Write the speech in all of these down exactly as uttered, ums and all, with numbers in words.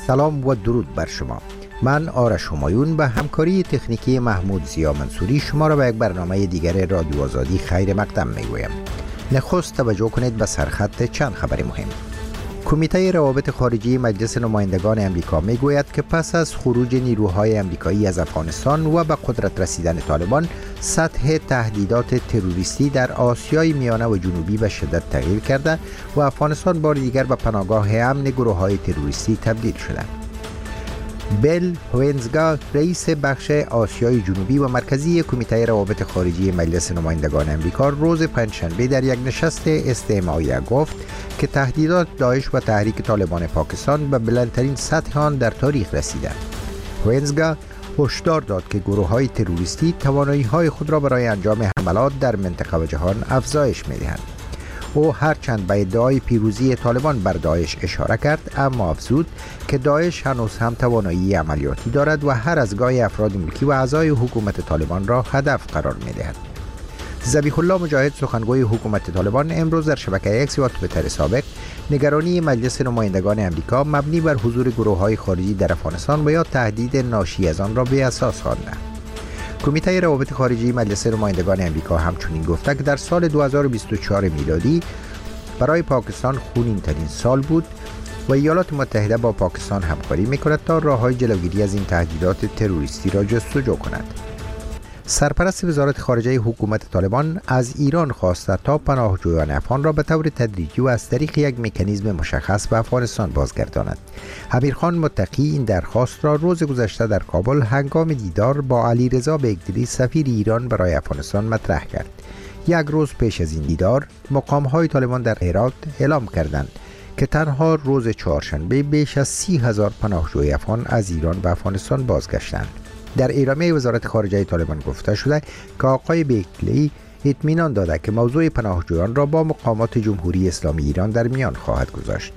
سلام و درود بر شما. من آرش همایون به همکاری تکنیکی محمود زیا منصوری شما را به یک برنامه دیگر رادیو آزادی خیر مقدم میگویم. نخست توجه کنید به سرخط چند خبر مهم. کمیته روابط خارجی مجلس نمایندگان امریکا میگوید که پس از خروج نیروهای امریکایی از افغانستان و به قدرت رسیدن طالبان، سطح تهدیدات تروریستی در آسیای میانه و جنوبی به شدت تغییر کرده و افغانستان بار دیگر به پناهگاه امن گروه‌های تروریستی تبدیل شده. بیل هوینزگا، رئیس بخش آسیای جنوبی و مرکزی کمیته روابط خارجی مجلس نمایندگان امریکا، روز پنجشنبه در یک نشست استماعیه گفت که تهدیدات داعش و تحریک طالبان پاکستان به بلندترین سطح آن در تاریخ رسیده. هوینزگا هشدار داد که گروه‌های تروریستی توانایی‌های خود را برای انجام حملات در منطقه و جهان افزایش می‌دهند. او هرچند به ادعای پیروزی طالبان بر داعش اشاره کرد، اما افزود که داعش هنوز هم توانایی عملیاتی دارد و هر از گاهی افراد ملکی و اعضای حکومت طالبان را هدف قرار می‌دهد. ذبیح الله مجاهد، سخنگوی حکومت طالبان، امروز در شبکه ایکس و توییتر سابق نگرانی مجلس نمایندگان امریکا مبنی بر حضور گروه‌های خارجی در افغانستان و یا تهدید ناشی از آن را بی اساس خوانده. کمیته روابط خارجی مجلس نمایندگان امریکا همچنین گفته که در سال دو هزار و بیست و چهار میلادی برای پاکستان خونین ترین سال بود و ایالات متحده با پاکستان همکاری میکند تا راه‌های جلوگیری از این تهدیدات تروریستی را جستجو کند. سرپرست وزارت خارجه حکومت طالبان از ایران خواسته تا پناهجویان افغان را به طور تدریجی و از طریق یک مکانیزم مشخص به افغانستان بازگرداند. امیرخان متقی این درخواست را روز گذشته در کابل هنگام دیدار با علیرضا بیگدری، سفیر ایران برای افغانستان، مطرح کرد. یک روز پیش از این دیدار، مقام‌های طالبان در هرات اعلام کردند که تنها روز چهارشنبه بیش از سی هزار پناهجوی افغان از ایران به افغانستان بازگشتند. در اعلامیه وزارت خارجه طالبان گفته شده که آقای بیگدری اطمینان داده که موضوع پناهجویان را با مقامات جمهوری اسلامی ایران در میان خواهد گذاشت.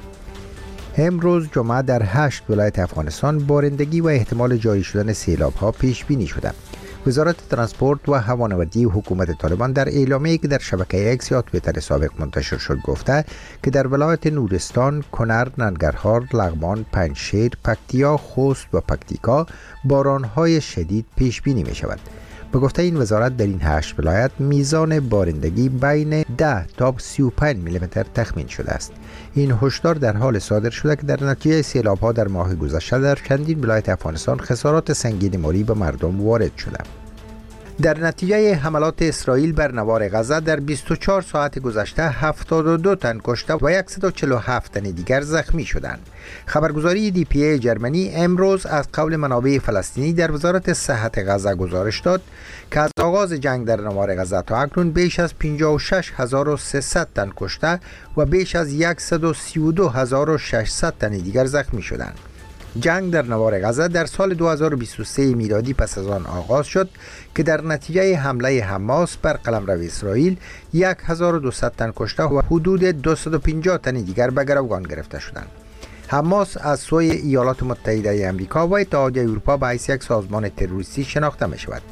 امروز جمعه در هشت ولایت افغانستان بارندگی و احتمال جاری شدن سیلاب‌ها پیش بینی شده. وزارت ترانسپورت و هوانوردی حکومت طالبان در اعلامیه‌ای که در شبکه ایکس یا توییتر سابق منتشر شد گفته که در ولایت نورستان، کنر، ننگرهار، لغمان، پنجشیر، پکتیا، خوست و پکتیکا باران‌های شدید پیش بینی می شود. به گفته این وزارت در این هشت ولایت میزان بارندگی بین ده تا سی و پنج میلیمتر تخمین شده است. این هشدار در حال صادر شده که در نتیجه سیلاب‌ها در ماه گذشته در چندین ولایت افغانستان خسارات سنگین مالی به مردم وارد شده. در نتیجه حملات اسرائیل بر نوار غزه در بیست و چهار ساعت گذشته هفتاد و دو تن کشته و صد و چهل و هفت تن دیگر زخمی شدند. خبرگزاری دی پی ای جرمنی امروز از قول منابع فلسطینی در وزارت صحت غزه گزارش داد که از آغاز جنگ در نوار غزه تا اکنون بیش از پنجاه و شش هزار و سیصد تن کشته و بیش از صد و سی و دو هزار و ششصد تن دیگر زخمی شدند. جنگ در نوار غزه در سال دو هزار و بیست و سه میلادی پس از آن آغاز شد که در نتیجه حمله حماس بر قلمرو اسرائیل هزار و دویست تن کشته و حدود دویست و پنجاه تن دیگر به گروگان گرفته شدند. حماس از سوی ایالات متحده آمریکا و اتحادیه اروپا به حیث یک سازمان تروریستی شناخته می شود.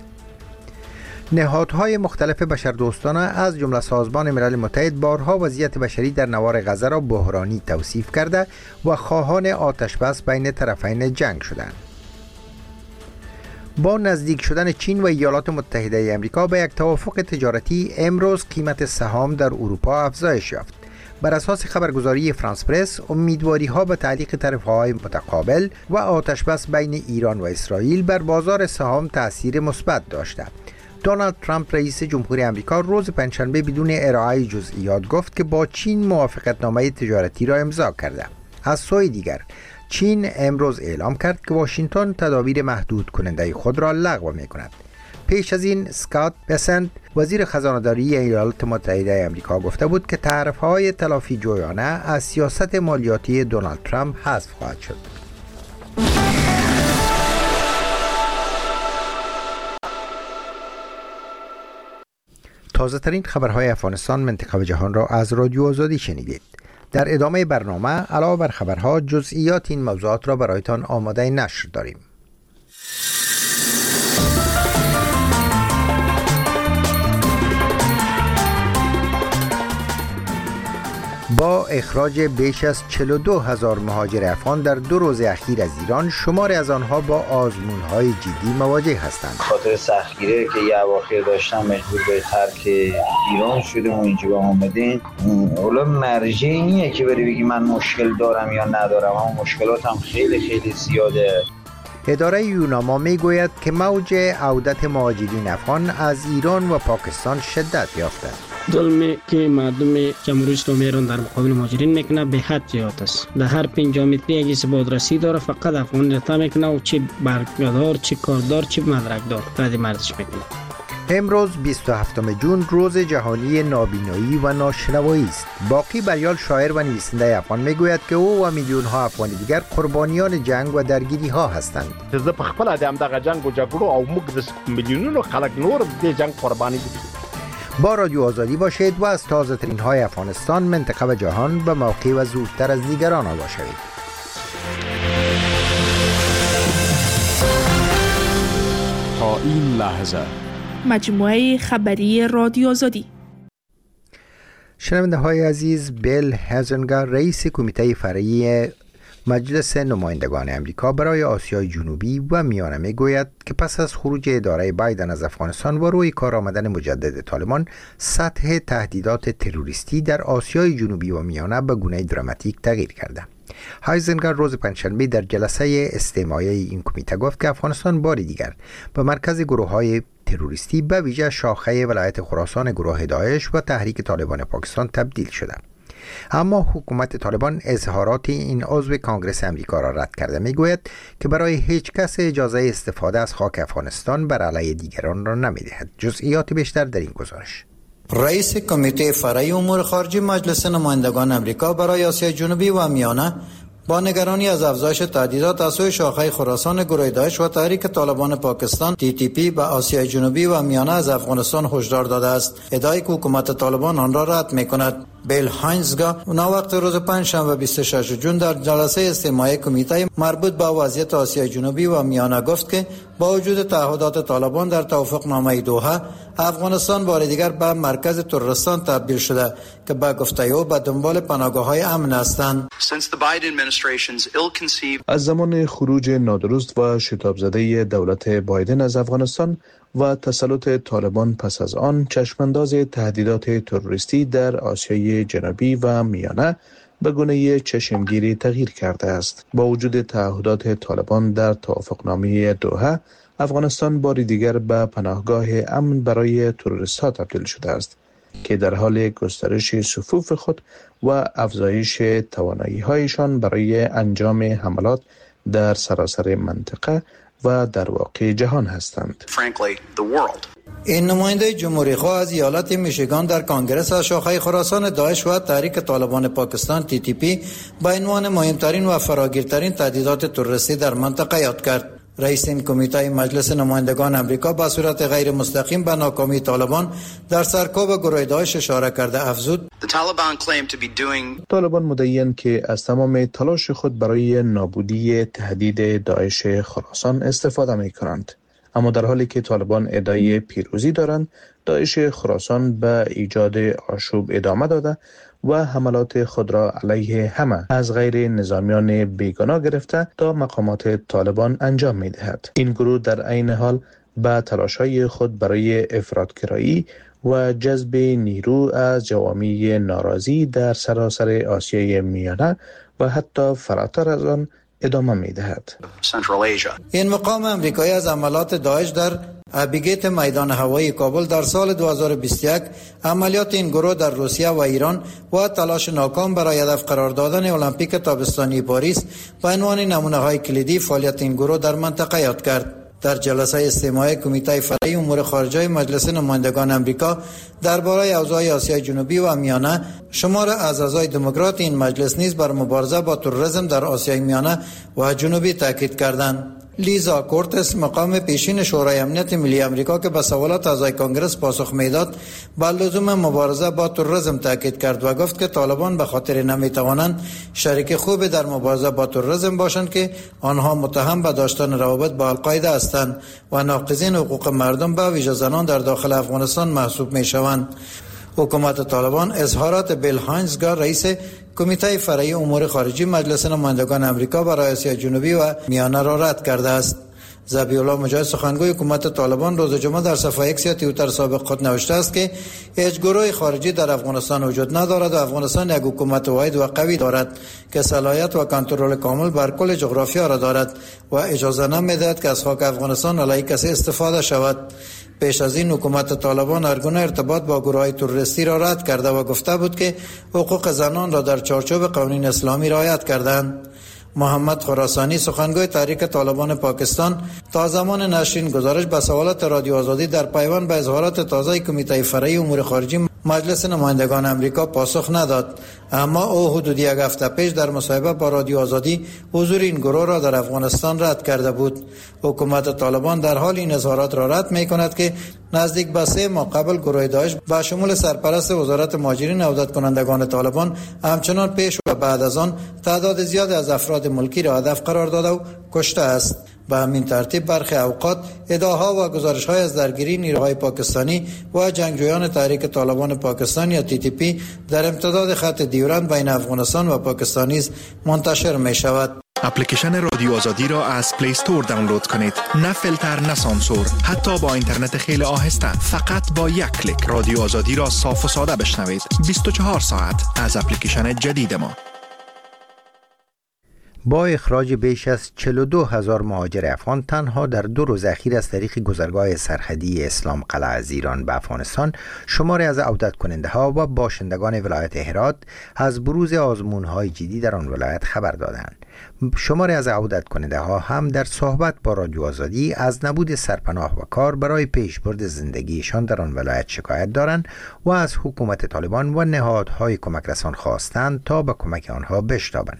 نهادهای مختلف بشردوستانه از جمله سازمان ملل متحد بارها وضعیت بشری در نوار غزه را بحرانی توصیف کرده و خواهان آتش بس بین طرفین جنگ شدند. با نزدیک شدن چین و ایالات متحده آمریکا به یک توافق تجارتی، امروز قیمت سهام در اروپا افزایش یافت. بر اساس خبرگزاری فرانس پرس، امیدواری ها به تعلیق طرفهای متقابل و آتش بس بین ایران و اسرائیل بر بازار سهام تأثیر مثبت داشته. دونالد ترامپ رئیس جمهوری آمریکا روز پنجشنبه بدون ارائه جزئیات گفت که با چین موافقتنامه تجارتی را امضا کرده. از سوی دیگر چین امروز اعلام کرد که واشنگتن تدابیر محدود کننده خود را لغو می کند. پیش از این اسکات بسنت، وزیر خزانه‌داری ایالات متحده آمریکا، گفته بود که طرح‌های تلافی جویانه از سیاست مالیاتی دونالد ترامپ حذف خواهد شد. تازه ترین خبرهای افغانستان، منطقه و جهان را از رادیو آزادی شنیدید. در ادامه برنامه علاوه بر خبرها جزئیات این موضوعات را برایتان آماده نشر داریم. با اخراج بیش از چهل و دو هزار مهاجر افغان در دو روز اخیر از ایران، شماری از آنها با آزمون‌های جدی مواجه هستند. خاطر سختگیری که یه اواخر داشتم مجبور به ترک ایران شدیم و اینجا با اومدیم. اولا مرجعی نیه که بری بگی من مشکل دارم یا ندارم، اما مشکلاتم خیلی خیلی زیاده. اداره یوناما می گوید که موج عودت مهاجرین افغان از ایران و پاکستان شدت یافته. ظلمی که مردم جمهوری اسلامی ایران در مقابل مهاجرین میکنه به حد زیاد است. در هر پنجاه متری اگه سبادرسی داره فقط افغان رتا میکنه و چه برگدار، چه کاردار، چه مدرکدار رد مردش میکنه. امروز بیست و هفتم ژوئن روز جهانی نابینایی و ناشنوایی است. باقی بریال شاعر و نویسنده افغان میگوید که او و میلیون ها افغان دیگر قربانیان جنگ و درگیری ها هستند. زه په خپل د همدغه جنگ و جګړو او موږ د میلیونونو خلک نور د جنگ قربانی دي. با رادیو آزادی باشید و از تازه ترین های افغانستان، منطقه و جهان به موقع و زودتر از دیگران آگاه شوید. تا این لحظه مجموعه خبری رادیو آزادی. شنونده های عزیز، بیل هزنگر رئیس کمیته فرعی مجلس نمایندگان امریکا برای آسیای جنوبی و میانه می گوید که پس از خروج اداره بایدن از افغانستان و روی کار آمدن مجدد طالبان، سطح تهدیدات تروریستی در آسیای جنوبی و میانه به گونه دراماتیک تغییر کرده. هایزنگر روز پنجشنبه در جلسه استماعی این کمیته گفت که افغانستان بار دیگر به مرکز گروه‌های تروریستی به ویژه شاخه ولایت خراسان گروه داعش و تحریک طالبان پاکستان تبدیل شده. اما حکومت طالبان اظهارات این عضو کانگرس امریکا را رد کرده. میگوید که برای هیچ کس اجازه استفاده از خاک افغانستان بر علیه دیگران را نمیدهد. جزئیات بیشتر در این گزارش. رئیس کمیته فرعی امور خارجی مجلس نمایندگان امریکا برای آسیای جنوبی و میانه با نگرانی از افزایش تهدیدات از سوی شاخه خراسان گروه داعش و تحریک طالبان پاکستان تی تی پی به آسیای جنوبی و میانه از افغانستان هشدار داده است. ادعای که حکومت طالبان آن را رد می‌کند. بیل هاینزگا وقت روز پنجشنبه بیست و شش ژوئن در جلسه استماعی کمیته مربوط به وضعیت آسیای جنوبی و میانه گفت که با وجود تعهدات طالبان در توافقنامه دوحه، افغانستان بار دیگر به مرکز تروریستان تبدیل شده که به گفته او به دنبال پناهگاه‌های امن هستند. از زمان خروج نادرست و شتاب زده دولت بایدن از افغانستان و تسلط طالبان پس از آن، چشمانداز تهدیدات تروریستی در آسیای جنوبی و میانه به گونه چشمگیری تغییر کرده است. با وجود تعهدات طالبان در توافقنامه دوحه، افغانستان بار دیگر به پناهگاه امن برای تروریست‌ها تبدیل شده است که در حال گسترش صفوف خود و افزایش توانایی‌هایشان برای انجام حملات در سراسر منطقه و در واقع جهان هستند. این نماینده جمهوری خواه از ایالت میشیگان در کانگرس از شاخه خراسان داعش و تحریک طالبان پاکستان تی تی پی به عنوان مهمترین و فراگیرترین تهدیدات تروریستی در منطقه یاد کرد. رئیس این کمیته مجلس نمایندگان امریکا به صورت غیر مستقیم به ناکامی طالبان در سرکوب گروه داعش اشاره کرده افزود: طالبان مدعی‌اند که از تمام تلاش خود برای نابودی تهدید داعش خراسان استفاده می‌کنند، اما در حالی که طالبان ادعای پیروزی دارند، داعش خراسان به ایجاد آشوب ادامه داده و حملات خود را علیه همه از غیر نظامیان بیگناه گرفته تا مقامات طالبان انجام می دهد. این گروه در عین حال به تلاش‌های خود برای افراط‌گرایی و جذب نیرو از جوامع ناراضی در سراسر آسیای میانه و حتی فراتر از آن ادامه می دهد. این مقام امریکایی از عملات داعش در ابیگیت میدان هوایی کابل در سال دو هزار و بیست و یک، عملیات این گروه در روسیه و ایران و تلاش ناکام برای هدف قرار دادن المپیک تابستانی پاریس به عنوان نمونه‌های کلیدی فعالیت این گروه در منطقه یاد کرد. در جلسه استماعی کمیته فرعی امور خارجه مجلس نمایندگان امریکا درباره اوضاع آسیای جنوبی و میانه، شمار از اعضای دموکرات این مجلس نیز بر مبارزه با تروریسم در آسیای میانه و جنوبی تاکید کردند. لیزا کورتس، مقام پیشین شورای امنیت ملی امریکا که به سوالات اعضای کانگرس پاسخ میداد، به لزوم مبارزه با تروریسم تاکید کرد و گفت که طالبان به خاطر نمیتوانند شریک خوب در مبارزه با تروریسم باشند که آنها متهم به داشتن روابط با القاعده هستند و ناقضین حقوق مردم به ویژه زنان در داخل افغانستان محسوب میشوند. حکومت طالبان اظهارات بیل هاینزگار رئیس کمیته فرعی امور خارجی مجلس نمایندگان امریکا برای آسیا جنوبی و میانه را رد کرده است. ذبیح الله مجاهد سخنگوی حکومت طالبان روز جمعه در صفحه ایکس یا توییتر سابق خود نوشته است که هیچ گروه خارجی در افغانستان وجود ندارد و افغانستان یک حکومت واحد و قوی دارد که صلاحیت و کنترل کامل بر کل جغرافیا را دارد و اجازه نمیدهد که از خاک افغانستان علیه کسی استفاده شود. پیش از این حکومت طالبان هر گونه ارتباط با گروه‌های تروریستی را رد کرده و گفته بود که حقوق زنان را در چارچوب قوانین اسلامی رعایت کردند. محمد خراسانی سخنگوی تحریک طالبان پاکستان تا زمان نشر گزارش به سوالات رادیو آزادی در پیوند به اظهارات تازه کمیته فرعی امور خارجی مجلس نمایندگان امریکا پاسخ نداد، اما او حدود یک هفته پیش در مصاحبه با رادیو آزادی حضور این گروه را در افغانستان رد کرده بود. حکومت طالبان در حال این اظهارات را رد می کند که نزدیک به سه ماه قبل گروه داعش با شمول سرپرست وزارت مهاجرین عودت کنندگان طالبان همچنان پیش و بعد از آن تعداد زیادی از افراد ملکی را هدف قرار داده و کشته است. به همین ترتیب برخی اوقات ادعاها و گزارش‌های از درگیری نیروهای پاکستانی و جنگجویان تحریک طالبان پاکستان یا تی تی پی در امتداد خط دیورند بین افغانستان و پاکستان نیز منتشر می شود. اپلیکیشن رادیو آزادی را از پلی استور دانلود کنید. نه فیلتر نه سانسور، حتی با اینترنت خیلی آهسته، فقط با یک کلیک رادیو آزادی را صاف و ساده بشنوید. بیست و چهار ساعت از اپلیکیشن جدید ما. با اخراج بیش از چهل و دو هزار مهاجر افغان تنها در دو روز اخیر از طریق گذرگاه سرحدی اسلام قلعه از ایران به افغانستان، شماری از عودت کننده ها و باشندگان ولایت هرات از بروز آزمون های جدی در آن ولایت خبر دادند. شماری از عودت کننده ها هم در صحبت با رادیو آزادی از نبود سرپناه و کار برای پیشبرد زندگیشان در آن ولایت شکایت دارند و از حکومت طالبان و نهادهای کمک رسان خواستند تا به کمک آنها بشتابند.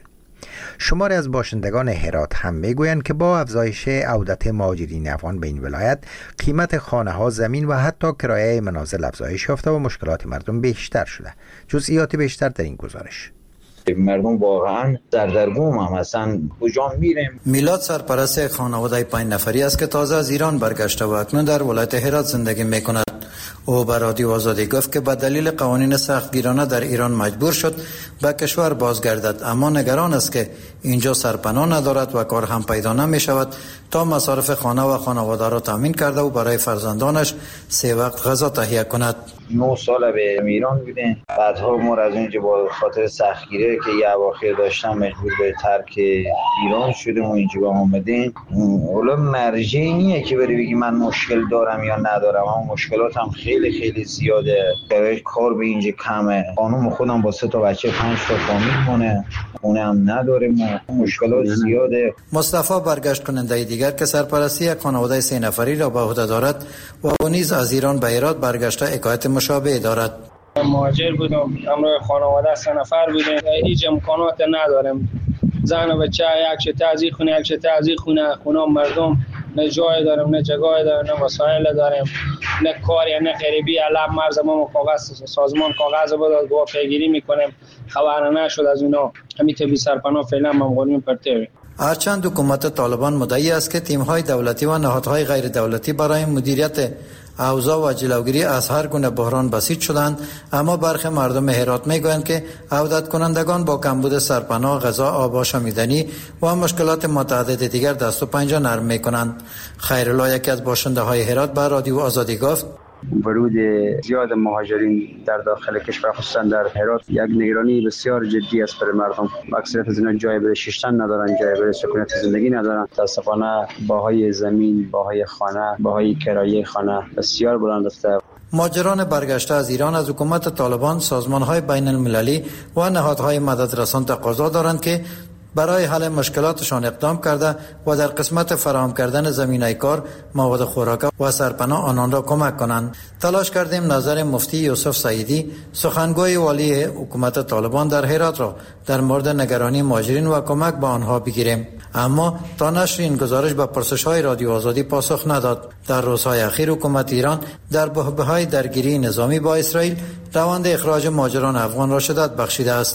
شماری از باشندگان هرات هم میگویند که با افزایش عودت مهاجرین افغان به این ولایت، قیمت خانه ها، زمین و حتی کرایه منازل افزایش یافته و مشکلات مردم بیشتر شده. جزئیات بیشتر در این گزارش. مردم واقعا در درگم هم هستن. کجا میریم؟ میلاد سرپرست یک خانواده پنج نفری است که تازه از ایران برگشته و اکنون در ولایت هرات زندگی میکند. او به رادیو آزادی گفت که به دلیل قوانین سختگیرانه در ایران مجبور شد به کشور بازگردد، اما نگران است که اینجا سرپناه ندارد و کار هم پیدا نمی شود تا مصارف خانه و خانواده را تامین کرده و برای فرزندانش سه وقت غذا تهیه کند. نه سال به ایران بودیم، بعدها ما از اونجا با خاطر سختگیری که یه اواخر داشتم مجبور به ترک ایران شدیم و اینجا آمدیم. اولا مرجعی نیه که بری بگی من مشکل دارم یا ندارم، اما مشکلاتم خیلی خیلی زیاده. کار به اینجا کمه، خانم خودم با سه تا بچه پنج تا فامیل مونه، خونه هم نداریم، مشکلات زیاده. مصطفی برگشت کننده دیگر که سرپرستی یک خانواده سه نفری را به عهده دارد و او نیز از ایران به هرات برگشته حکایت مشابه دارد. مهاجر بودم، همراه خانواده سه نفر بودیم، هیچ امکانات نداریم. زن و بچه یک چه تازی خونه یک چه تازی خونه خونه مردم نه جای داریم نه جگاه داریم نه وسایل داریم نه کاری نه غریبی. علب مرز ما کاغذ سازمان کاغذ بود گواه پیگیری میکنیم، خبر نشد از اونا. همین طبی سرپناه فعلا ممغولین پرته. هرچند حکومت طالبان مدعی است که تیم‌های دولتی و نهادهای غیر دولتی برای مدیریت اوضاع و جلوگیری از هر گونه بحران بسیج شدند، اما برخی مردم هرات میگویند که عودت کنندگان با کمبود سرپناه، غذا، آب آشامیدنی و مشکلات متعدد دیگر دست و پنجه نرم میکنند. خیرالله یکی از باشنده های هرات به رادیو آزادی گفت ورود زیاد مهاجرین در داخل کشور خصوصا در هرات یک نگرانی بسیار جدی است برای مردم. اکثریت از اینا جای برای شیشتن ندارن، جای برای سکونت زندگی ندارن. متاسفانه باهای زمین، باهای خانه، باهای کرایه خانه بسیار بلند است. مهاجران برگشته از ایران از حکومت طالبان، سازمان‌های بین المللی و نهادهای مددرسان تقاضا دارند که برای حل مشکلاتشان اقدام کرده و در قسمت فراهم کردن زمینه کار، مواد خوراک و سرپناه آنان را کمک کنند. تلاش کردیم نظر مفتی یوسف سعیدی، سخنگوی والی حکومت طالبان در هرات را در مورد نگرانی مهاجرین و کمک به آنها بگیریم، اما تا نشر این گزارش به پرسش‌های رادیو آزادی پاسخ نداد. در روزهای اخیر حکومت ایران در بحبوحه‌های درگیری نظامی با اسرائیل روند اخراج مهاجران افغان را شدت بخشیده است.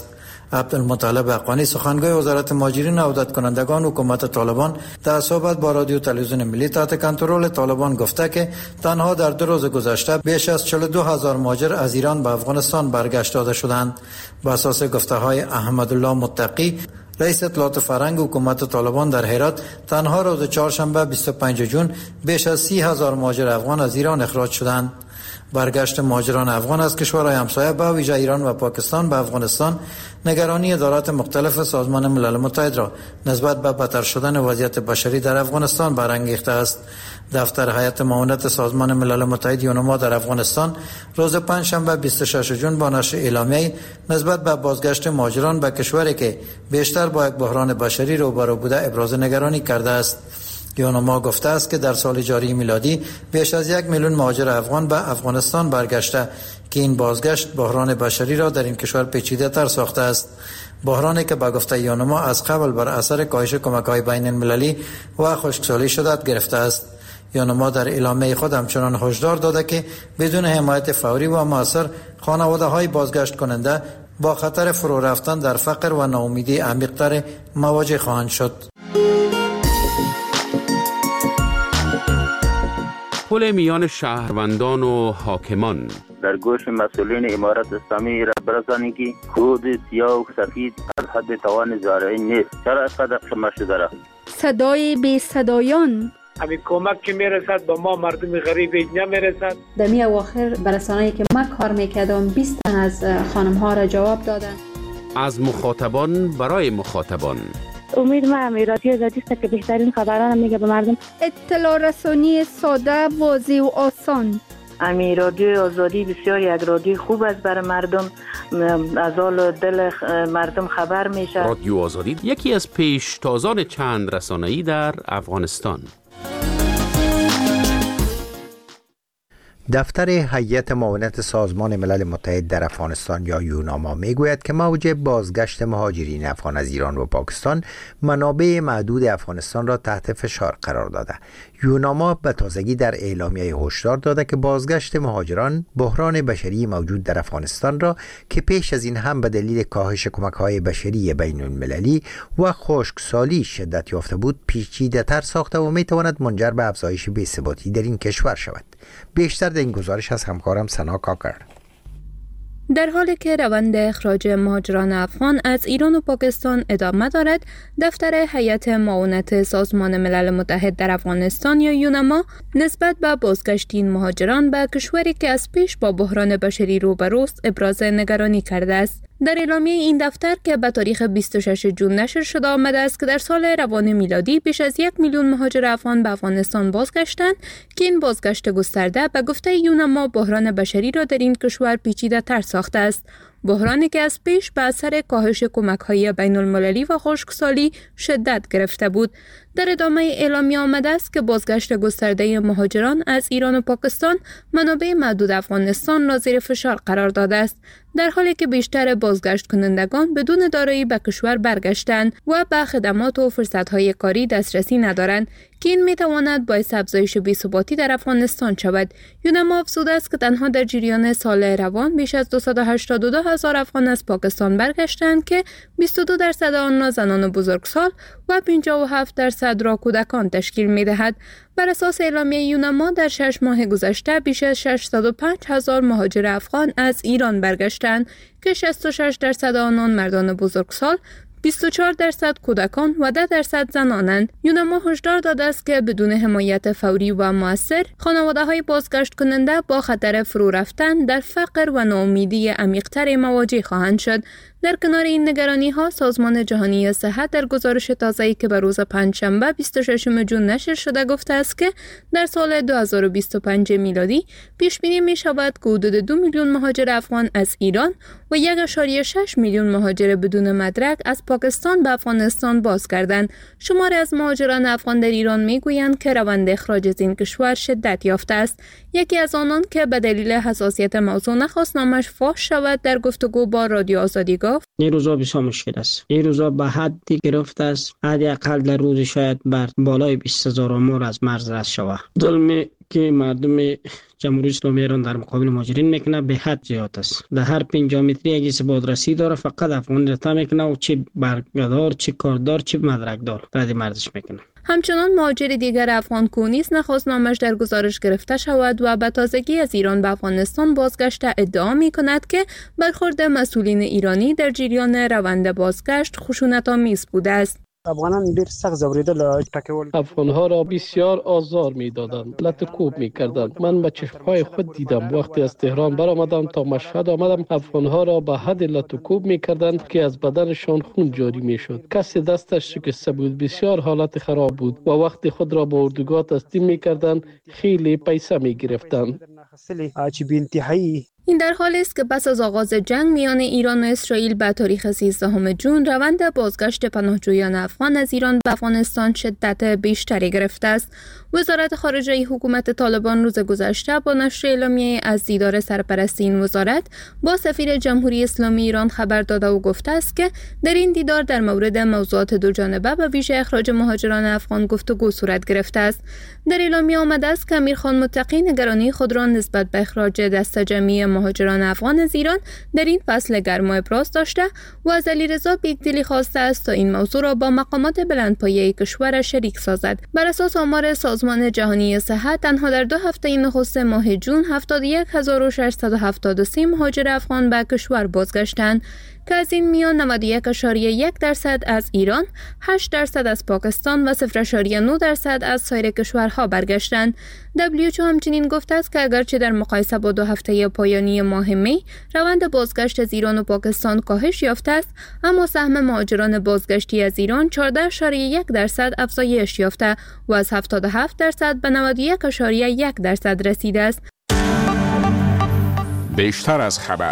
عبدالمطلب حقانی سخنگوی وزارت مهاجرین و عودت کنندگان حکومت طالبان در صحبت با رادیو تلویزیون ملی تحت کنترل طالبان گفته که تنها در دو روز گذشته بیش از چهل و دو هزار مهاجر از ایران به افغانستان برگشت داده شدند. بر اساس گفته‌های احمدالله متقی رئیس اطلاعات فرهنگ حکومت طالبان در هرات، تنها روز چهارشنبه بیست و پنجم جون بیش از سی هزار مهاجر افغان از ایران اخراج شدند. برگشت مهاجران افغان از کشورهای همسایه به ویژه ایران و پاکستان به افغانستان نگرانی ادارات مختلف سازمان ملل متحد را نسبت به بدتر شدن وضعیت بشری در افغانستان برانگیخته است. دفتر هیئت معاونت سازمان ملل متحد یونما در افغانستان روز پنجشنبه بیست و ششم جون با نشر اعلامیه‌ای نسبت به بازگشت مهاجران به کشوری که بیشتر با یک بحران بشری روبرو بوده ابراز نگرانی کرده است. یونما گفته است که در سال جاری میلادی بیش از یک میلیون مهاجر افغان به افغانستان برگشته که این بازگشت بحران بشری را در این کشور پیچیده تر ساخته است. بحرانی که به گفته یونما از قبل بر اثر کاهش کمک‌های بین المللی و خشکسالی شدت گرفته است. یونما در اعلامیه خود همچنان هشدار داده که بدون حمایت فوری و مؤثر خانواده‌های بازگشت کننده با خطر فرو رفتن در فقر و ناامیدی عمیق‌تر مواجه خواهند شد. پل میان شهروندان و حاکمان در گوش مسئولین امارت اسلامی را برسانید که خود سیاه و سفید از حد توان زارعی نیست. چرا اینقدر خمه شده را؟ صدای بی صدایان همین کمک که میرسد به ما مردم غریب نمیرسد. در می اواخر برسانه‌ای که من کار میکردم بیست تن از خانم ها را جواب دادن. از مخاطبان برای مخاطبان. امید ما امیراتی آزادی است که بهترین خبران میگه به مردم. اطلاع رسانی ساده، واضح و آسان. امیراتی آزادی بسیار یک رادیو خوب است برای مردم، از حال دل مردم خبر میشه. رادیو آزادی یکی از پیشتازان چند رسانه‌ای در افغانستان. دفتر هیئت معاونت سازمان ملل متحد در افغانستان یا یوناما میگوید که موجب بازگشت مهاجرین افغان از ایران و پاکستان منابع معدود افغانستان را تحت فشار قرار داده. یوناما به تازگی در اعلامیه هشدار داده که بازگشت مهاجران بحران بشری موجود در افغانستان را که پیش از این هم به دلیل کاهش کمک‌های بشری بین المللی و خشکسالی شدت یافته بود پیچیده‌تر ساخته و میتواند منجر به افزایش بی‌ثباتی در این کشور شود. بیشتر در این گزارش از همکارم سنا کاکر. در حالی که روند اخراج مهاجران افغان از ایران و پاکستان ادامه دارد، دفتر هیئت معاونت سازمان ملل متحد در افغانستان یا یوناما نسبت به بازگشت این مهاجران به کشوری که از پیش با بحران بشری روبروست ابراز نگرانی کرده است. در اعلامیه این دفتر که به تاریخ بیست و ششم جون نشر شده آمده است که در سال روان میلادی بیش از یک میلیون مهاجر افغان به افغانستان بازگشتند که این بازگشت گسترده به گفته یوناما بحران بشری را در این کشور پیچیده تر ساخته است. بحرانی که از پیش به اثر کاهش کمک‌های بین المللی و خشکسالی شدت گرفته بود. در ادامه اعلامیه آمده است که بازگشت گسترده مهاجران از ایران و پاکستان منابع معدود افغانستان را زیر فشار قرار داده است، در حالی که بیشتر بازگشت کنندگان بدون دارایی به کشور برگشتند و به خدمات و فرصت‌های کاری دسترسی ندارند که این میتواند باعث افزایش بی‌ثباتی در افغانستان شود. یوناما افزوده است که تنها در جریان سال روان بیش از دویست و هشتاد و دو هزار افغان از پاکستان برگشتند که بیست و دو درصد آن زنان بزرگسال و پنجاه و هفت درصد را کودکان تشکیل می‌دهد. بر اساس اعلامیه یوناما در شش ماه گذشته بیش از ششصد و پنج هزار مهاجر افغان از ایران برگشتند که شصت و شش درصد آنان مردان بزرگسال، بیست و چهار درصد کودکان و ده درصد زنانند. یوناما هشدار داده است که بدون حمایت فوری و مؤثر خانواده‌های بازگشت کننده با خطر فرو رفتن در فقر و ناامیدی عمیق‌تر مواجه خواهند شد. در کنار این نگرانی‌ها، سازمان جهانی صحت در گزارش تازه‌ای که به روز پنجشنبه بیست و ششم جون نشر شده گفته است که در سال دو هزار و بیست و پنج میلادی پیش بینی می‌شود که حدود دو میلیون مهاجر افغان از ایران و یک ممیز شش میلیون مهاجر بدون مدرک از پاکستان به افغانستان بازگردند. شماری از مهاجران افغان در ایران می‌گویند که روند اخراج از این کشور شدت یافته است. یکی از آنان که به دلیل حساسیت موضوع نخواست نامش فاش شود در گفتگو با رادیو آزادی گفت: این روزا بسیار مشکل است. این روزا به حدی گرفته است حداقل در روز شاید بر بالای بیست هزار امور از مرز رد شود. ظلم که مردم جمهوری اسلامی ایران در مقابل مهاجرین میکنه به حد زیاد است. در هر پنج متری اگه بازرسی داره فقط افغانی رتا میکنه و چه برگدار چه کاردار چه مدرکدار رد مردش میکنه. همچنان مهاجر دیگر افغان کونیس نخواست نامش در گزارش گرفته شود و به تازگی از ایران به افغانستان بازگشته ادعا می کند که برخورد مسئولین ایرانی در جریان روند بازگشت خشونت‌آمیز بوده است. افغانان ډیر سخت زوریدل ټکول افغانها را بسیار آزار میدادند، لطکوب میکردند. من به چشمهای خود دیدم. وقتی از تهران برآمدم تا مشهد آمدم، افغانها را به حد لطکوب میکردند که از بدنشان خون جاری میشد. کسی دستش شکسته بود، بسیار حالت خراب بود و وقتی خود را به اردوگاه تسلیم میکردند خیلی پیسه میگرفتند. این در حالی است که پس از آغاز جنگ میان ایران و اسرائیل به تاریخ سیزدهم ژوئن روند بازگشت پناهجویان افغان از ایران به افغانستان شدت بیشتری گرفته است. وزارت خارجه حکومت طالبان روز گذشته با نشر اعلامیه از دیدار سرپرست این وزارت با سفیر جمهوری اسلامی ایران خبر داده و گفته است که در این دیدار در مورد موضوعات دو جانبه و ویژه اخراج مهاجران افغان گفتگو صورت گرفته است. در اعلامیه آمده است که امیرخان متقی نگرانی خود را نسبت به اخراج دسته جمعی مهاجران افغان از ایران در این فصل گرما ابراز داشته و از علیرضا بیگدلی خواسته است تا این موضوع را با مقامات بلندپایه کشور شریک سازد. بر اساس آمار سازمان جهانی صحت تنها در دو هفته نخست ماه جون هفتاد و یک هزار و ششصد و هفتاد و سه مهاجر افغان به کشور بازگشتند که از این میان نود و یک و یک درصد از ایران، هشت درصد از پاکستان و صفر و نه درصد از سایر کشورها برگشتند. دبلیو اچ او همچنین گفته است که اگرچه در مقایسه با دو هفته پایانی ماه می روند بازگشت از ایران و پاکستان کاهش یافته است، اما سهم مهاجران بازگشتی از ایران چهارده و یک درصد افزایش یافته و از هفتاد و هفت درصد به نود و یک و یک درصد رسیده است. بیشتر از خبر.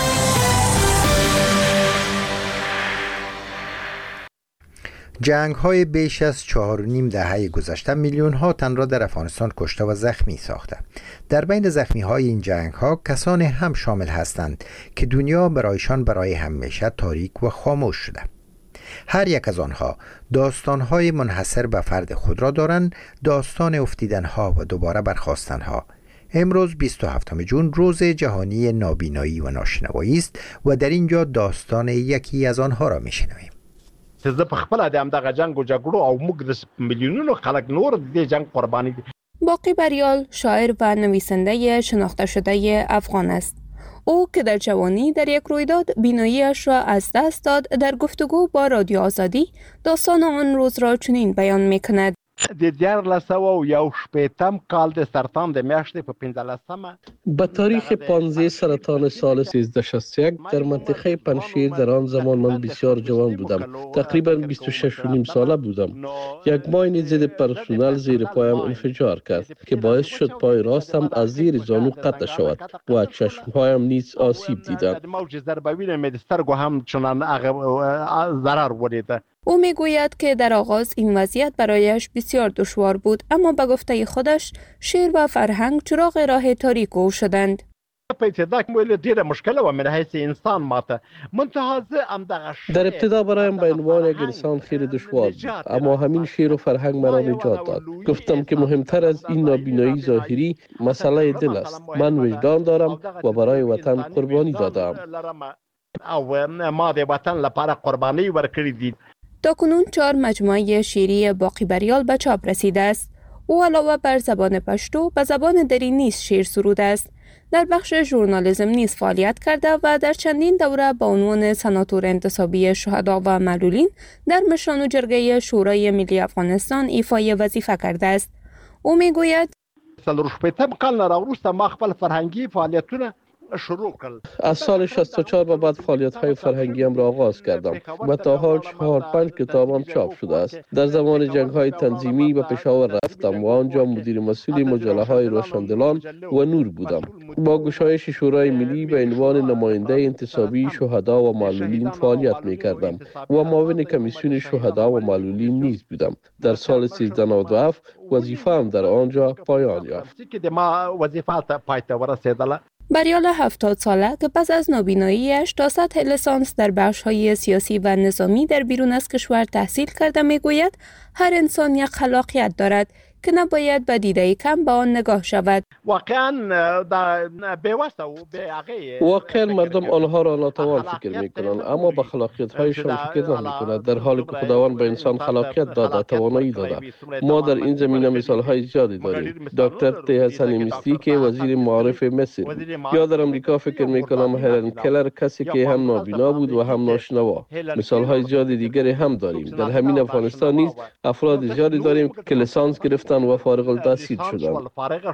جنگ های بیش از چهار و نیم دهه گذشته میلیون ها تن را در افغانستان کشته و زخمی ساخته. در بین زخمی های این جنگ ها کسانی هم شامل هستند که دنیا برایشان برای همیشه تاریک و خاموش شده. هر یک از آنها داستان های منحصر به فرد خود را دارند، داستان افتیدن ها و دوباره برخاستن ها. امروز بیست و هفتم ژوئن روز جهانی نابینایی و ناشنوایی است و در اینجا داستان یکی از آنها را میشنویم. زه په خپل د همدغه جنگ و جګړو او موږ د میلیونونو خلک نور د دې جنگ قربانی دي. باقی بریال شاعر و نویسنده شناخته شده افغان است. او که در جوانی در یک رویداد بیناییش را از دست داد، در گفتگو با رادیو آزادی داستان آن روز را چنین بیان می‌کند: د دیارلس سوه و یو شپېتم کال د سرطان د میاشتې په پنځلسمه به تاریخ پانزده سرطان سال سیزده شصت و یک در منطقه پنشیر در آن زمان من بسیار جوان بودم، تقریبا بیست و شش و نیم ساله بودم. یک ماین ضد پرسونل زیر پایم انفجار کرد که باعث شد پای راستم از زیر زانو قطع شود و چشمهایم نیز آسیب دیدند. موج ضربوین می د سترګو هم چنان ضرر ولید. او میگوید که در آغاز این وضعیت برایش بسیار دشوار بود، اما به گفته خودش شعر و فرهنگ چراغ راه تاریک او شدند. در ابتدا برایم به عنوان یک انسان خیلی دشوار بود، اما همین شعر و فرهنگ مرا نجات داد. گفتم که مهمتر از این نابینایی ظاهری مسئله دل است. من وجدان دارم و برای وطن قربانی دادم. او ما د وطن لپاره قربانی ورکړې دي. تاکنون چهار مجموعه شعری باقی بریال به چاپ رسیده است. او علاوه بر زبان پشتو به زبان دری نیز شعر سروده است. در بخش ژورنالیسم نیز فعالیت کرده و در چندین دوره با عنوان سناتور انتصابی شهدا و معلولین در مشران و جرگه شورای ملی افغانستان ایفای وظیفه کرده است. او میگوید څلور شپېتم کال نه راوروسته ما خپل فرهنګي فعالیتونه شروع کردم. از سال شصت و چهار به بعد فعالیت‌های فرهنگیم را آغاز کردم و تا حال چهار پنج کتابم چاپ شده است. در زمان جنگ‌های تنظیمی به پشاور رفتم و آنجا مدیر مسئول مجله‌های روشندلان و نور بودم. با گشایش شورای ملی به عنوان نماینده انتصابی شهدا و معلولین فعالیت می‌کردم و معاون کمیسیون شهدا و معلولین نیز بودم. در سال سیزده نود و هفت وظیفه‌ام در آنجا پایان یافت. بریال هفتاد ساله که پس از نابیناییش تا سطح لیسانس در بخش‌های سیاسی و نظامی در بیرون از کشور تحصیل کرده میگوید هر انسان یک خلاقیت دارد که نباید به دیده کم به آن نگاه شود. واقعا بی‌واسطه و بی‌عقیده واقعا مردم آنها را ناتوان فکر میکنند، اما به خلاقیت هایشان فکر نمیکنند، در حالی که خداوند به انسان خلاقیت داده، توانایی داده. ما در این زمینه مثال های زیادی داریم. دکتر تی حسن مصری که وزیر معارف مصر بود، یا در امریکا فکر میکنم هلن کلر کسی که هم نابینا بود و هم ناشنوا. مثال های زیادی دیگری هم داریم. در همین افغانستان نیز افراد زیادی داریم که لیسانس گرفتن و فارغ التحصیل شدند.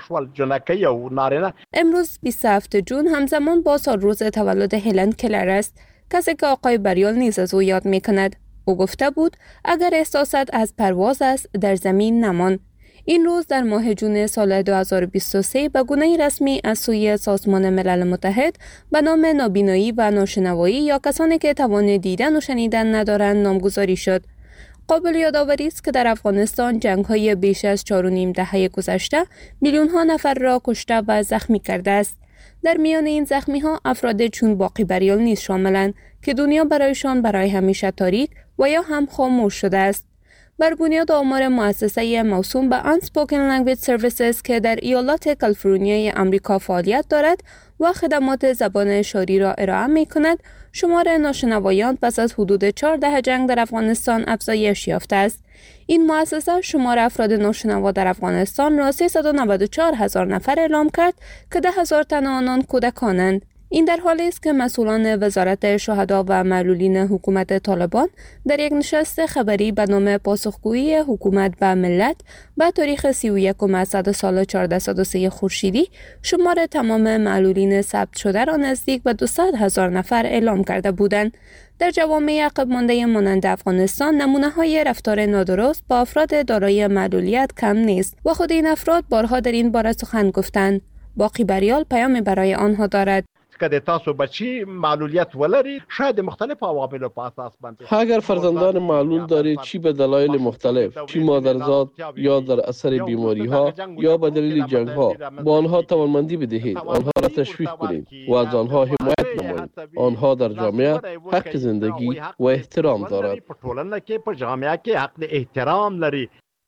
امروز بیست و هفتم جون همزمان با سال روز تولد هلن کلر است، کسی که آقای بریال نیز از او یاد می کند. او گفته بود اگر احساست از پرواز است در زمین نمان. این روز در ماه جون سال دو هزار و بیست و سه به گونه رسمی از سوی سازمان ملل متحد به نام نابینایی و ناشنوایی یا کسانی که توان دیدن و شنیدن ندارند نامگذاری شد. قابل یادآوری است که در افغانستان جنگ‌های بیش از چهار و نیم دهه گذشته میلیون‌ها نفر را کشته و زخمی کرده است. در میان این زخمی‌ها افراد چون باقی بریال نیز شاملند که دنیا برایشان برای همیشه تاریک و یا هم خاموش شده است. بر بنیاد آمار مؤسسه موسوم به Unspoken Language Services که در ایالات کالیفرنیای آمریکا فعالیت دارد و خدمات زبان اشاری را ارائه می کند، شمار ناشنوایان پس از حدود چهار دهه جنگ در افغانستان افزایش یافته است. این مؤسسه شمار افراد ناشنوا در افغانستان را سیصد و نود و چهار هزار نفر اعلام کرد که ده هزار تن آنان کودکانند. این در حالی است که مسئولان وزارت شهدا و معلولین حکومت طالبان در یک نشست خبری به نام پاسخگویی حکومت به ملت به تاریخ سی و یکم اسد سال چهارصد و سه خورشیدی شمار تمام معلولین ثبت شده را نزدیک به دویست هزار نفر اعلام کرده بودند. در جوامع عقب مانده مانند افغانستان نمونه‌های رفتار نادرست با افراد دارای معلولیت کم نیست و خود این افراد بارها در این باره سخن گفتند. باقی بریال پیامی برای آنها دارد. که تاسو بچی معلولیت ولرید شاید مختلف عوامل په اساس باندې اگر فرزندان معلول دارید چی به دلایل مختلف، چی مادرزاد یا در اثر بیماری ها یا به دلیل جنگ ها، با آنها توانمندی بدهید، آنها را تشویق کنید و از آنها حمایت نمایید. آنها در جامعه حق زندگی و احترام دارند. په ټولنه کې په جامعه کې حق احترام لري.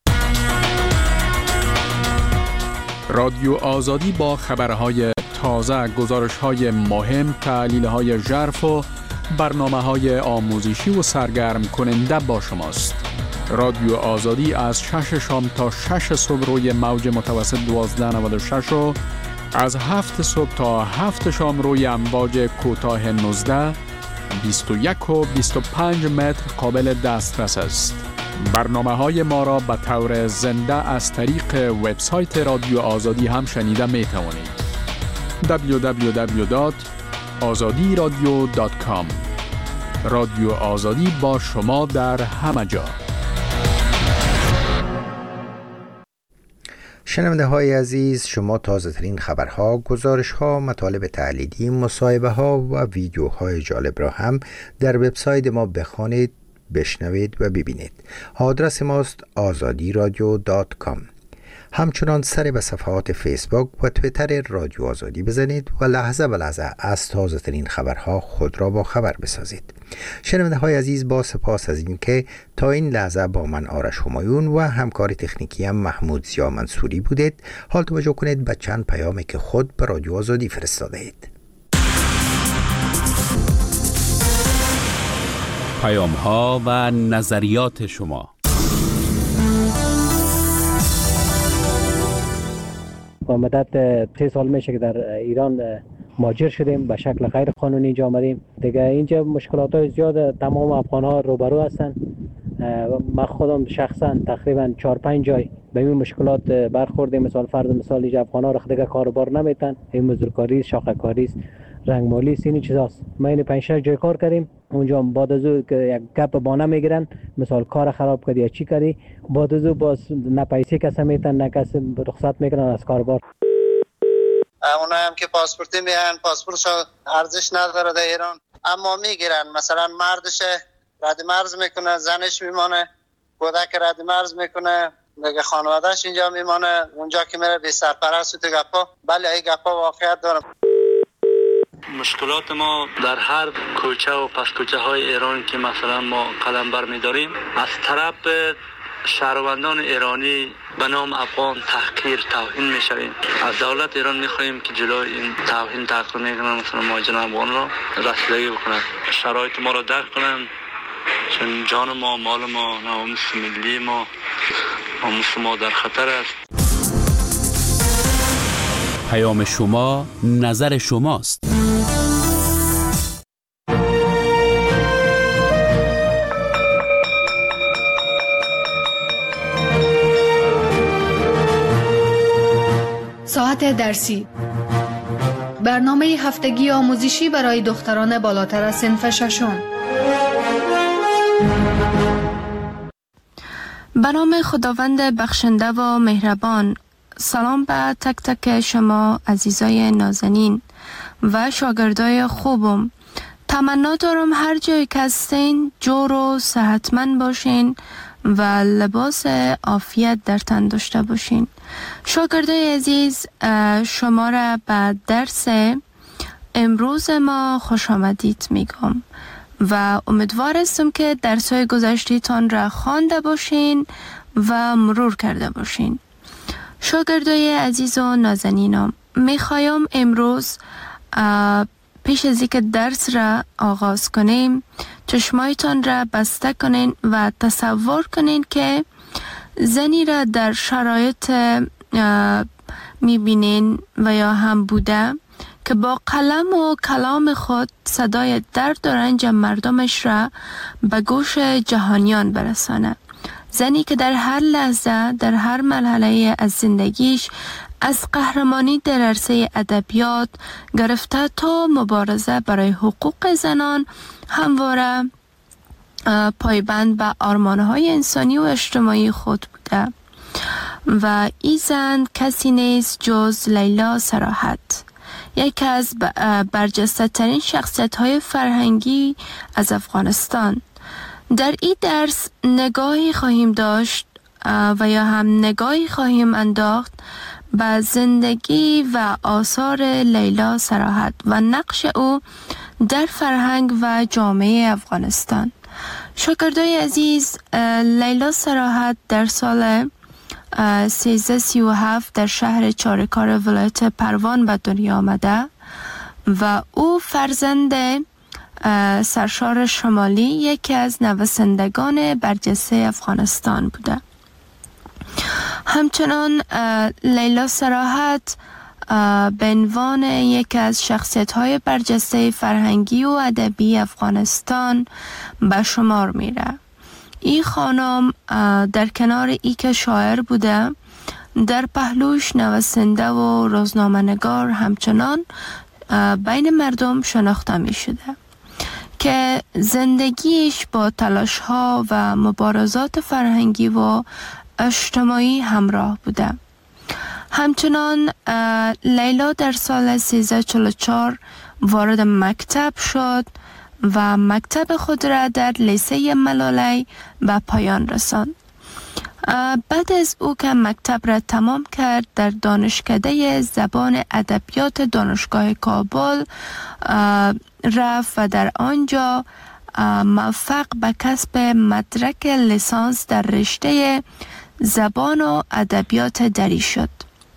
رادیو آزادی با خبرهای تازه، گزارش‌های مهم، تحلیل‌های ژرف و برنامه‌های آموزشی و سرگرم کننده با شماست. رادیو آزادی از شش شام تا شش صبح روی موج متوسط دوازده نود و شش و از هفت صبح تا هفت شام روی امواج کوتاه نوزده، بیست و یک و بیست و پنج متر قابل دسترس است. برنامه‌های ما را به طور زنده از طریق وبسایت رادیو آزادی هم شنیده می توانید. دبلیو دبلیو دبلیو دات آزادی رادیو دات کام. رادیو آزادی با شما در همه جا. شنونده های عزیز، شما تازه ترین خبرها، گزارش ها، مطالب تحلیلی، مصاحبه ها و ویدیوهای جالب را هم در وبسایت ما بخوانید، بشنوید و ببینید. آدرس ماست آزادی رادیو دات کام. همچنان سر به صفحات فیسبوک و تویتر رادیو آزادی بزنید و لحظه به لحظه از تازه ترین خبرها خود را با خبر بسازید. شنونده های عزیز، با سپاس از این که تا این لحظه با من آرش همایون و همکار تکنیکی هم محمود ضیا منصوری بودید. حال توجه کنید به چند پیامی که خود به رادیو آزادی فرستاده اید. پیام ها و نظریات شما. با مدت سه سال میشه که در ایران مهاجر شدیم، به شکل غیر قانونی اینجا آمدیم. دیگه اینجا مشکلات های زیاد تمام افغان ها روبرو هستن. من خودم شخصا تقریبا چهار پنج جای به این مشکلات برخوردیم. مثال فرض مثال اینجا افغان ها رو دیگه کاربار نمیتن، این مزدورکاری، شاخه‌کاری، رنگمالی است، این چیزاست. ما این پنج شش جای کار کردیم، اونجا بعد از اون که یک گپ بانه میگیرن، مثال کار خراب کردی یا چی کردی، بعد از اون باز نه پیسه کس میتن نه کس رخصت میکنن از کاربار. اونا هم که پاسپورتی میان، پاسپورتش ارزش نداره در ایران، اما میگیرن. مثلا مردش رد مرز میکنه، زنش میمانه، کودک رد مرز میکنه، دیگه خانوادهش اینجا میمانه، اونجا که میره بی سرپرست و تو گپا. بله این گپا واقعیت داره. مشکلات ما در هر کوچه و پس کوچه های ایران که مثلا ما قلم بر می داریم، از طرف شهروندان ایرانی به نام افغان تحقیر توهین میشویم. از دولت ایران میخواهیم که جلوی این توهین تحقیر میکنن مثلا مهاجران افغان را رسیدگی بکنند، شرایط ما را درک کنند، چون جان ما، مال ما، ناموس ملی ما، ناموس ما در خطر است. پیام شما، نظر شماست. ساعت درسی، برنامه هفتگی آموزشی برای دختران بالاتر از صنف ششم. به نام خداوند بخشنده و مهربان. سلام به تک تک شما عزیزای نازنین و شاگردای خوبم. تمنا دارم هر جایی که هستین جور و صحتمند باشین و لباس عافیت در تن داشته باشین. شاگردای عزیز، شما را به درس امروز ما خوش آمدید میگم و امیدوار هستم که درس‌های گذشته‌تان را خوانده باشین و مرور کرده باشین. شاگردای عزیز و نازنینم، میخوایم امروز پیش از اینکه درس را آغاز کنیم چشمایتان را بسته کنین و تصور کنین که زنی را در شرایط میبینین و یا هم بوده که با قلم و کلام خود صدای درد و رنج مردمش را به گوش جهانیان برسانه. زنی که در هر لحظه، در هر مرحله از زندگیش، از قهرمانی در عرصه ادبیات گرفته تا مبارزه برای حقوق زنان همواره پایبند به آرمان‌های انسانی و اجتماعی خود بوده و این زن کسی نیست جز لیلا صراحت، یکی از برجسته ترین شخصیت های فرهنگی از افغانستان. در این درس نگاهی خواهیم داشت و یا هم نگاهی خواهیم انداخت به زندگی و آثار لیلا صراحت و نقش او در فرهنگ و جامعه افغانستان. شاگردای عزیز، لیلا صراحت در سال سیزده سی و هفت در شهر چارکار ولایت پروان به دنیا آمده و او فرزند سرشار شمالی، یکی از نویسندگان برجسته افغانستان بوده. همچنان لیلا صراحت به عنوان یکی از شخصیت‌های برجسته فرهنگی و ادبی افغانستان به شمار میره. این خانم در کنار ای که شاعر بوده، در پهلوش نویسنده و روزنامه‌نگار همچنان بین مردم شناخته می شده که زندگیش با تلاش‌ها و مبارزات فرهنگی و اجتماعی همراه بوده. همچنان لیلا در سال سیزده چهل و چهار وارد مکتب شد و مکتب خود را در لیسه ملالی به پایان رساند. بعد از او که مکتب را تمام کرد، در دانشکده زبان ادبیات دانشگاه کابل رفت و در آنجا موفق به کسب مدرک لیسانس در رشته زبان و ادبیات دری شد.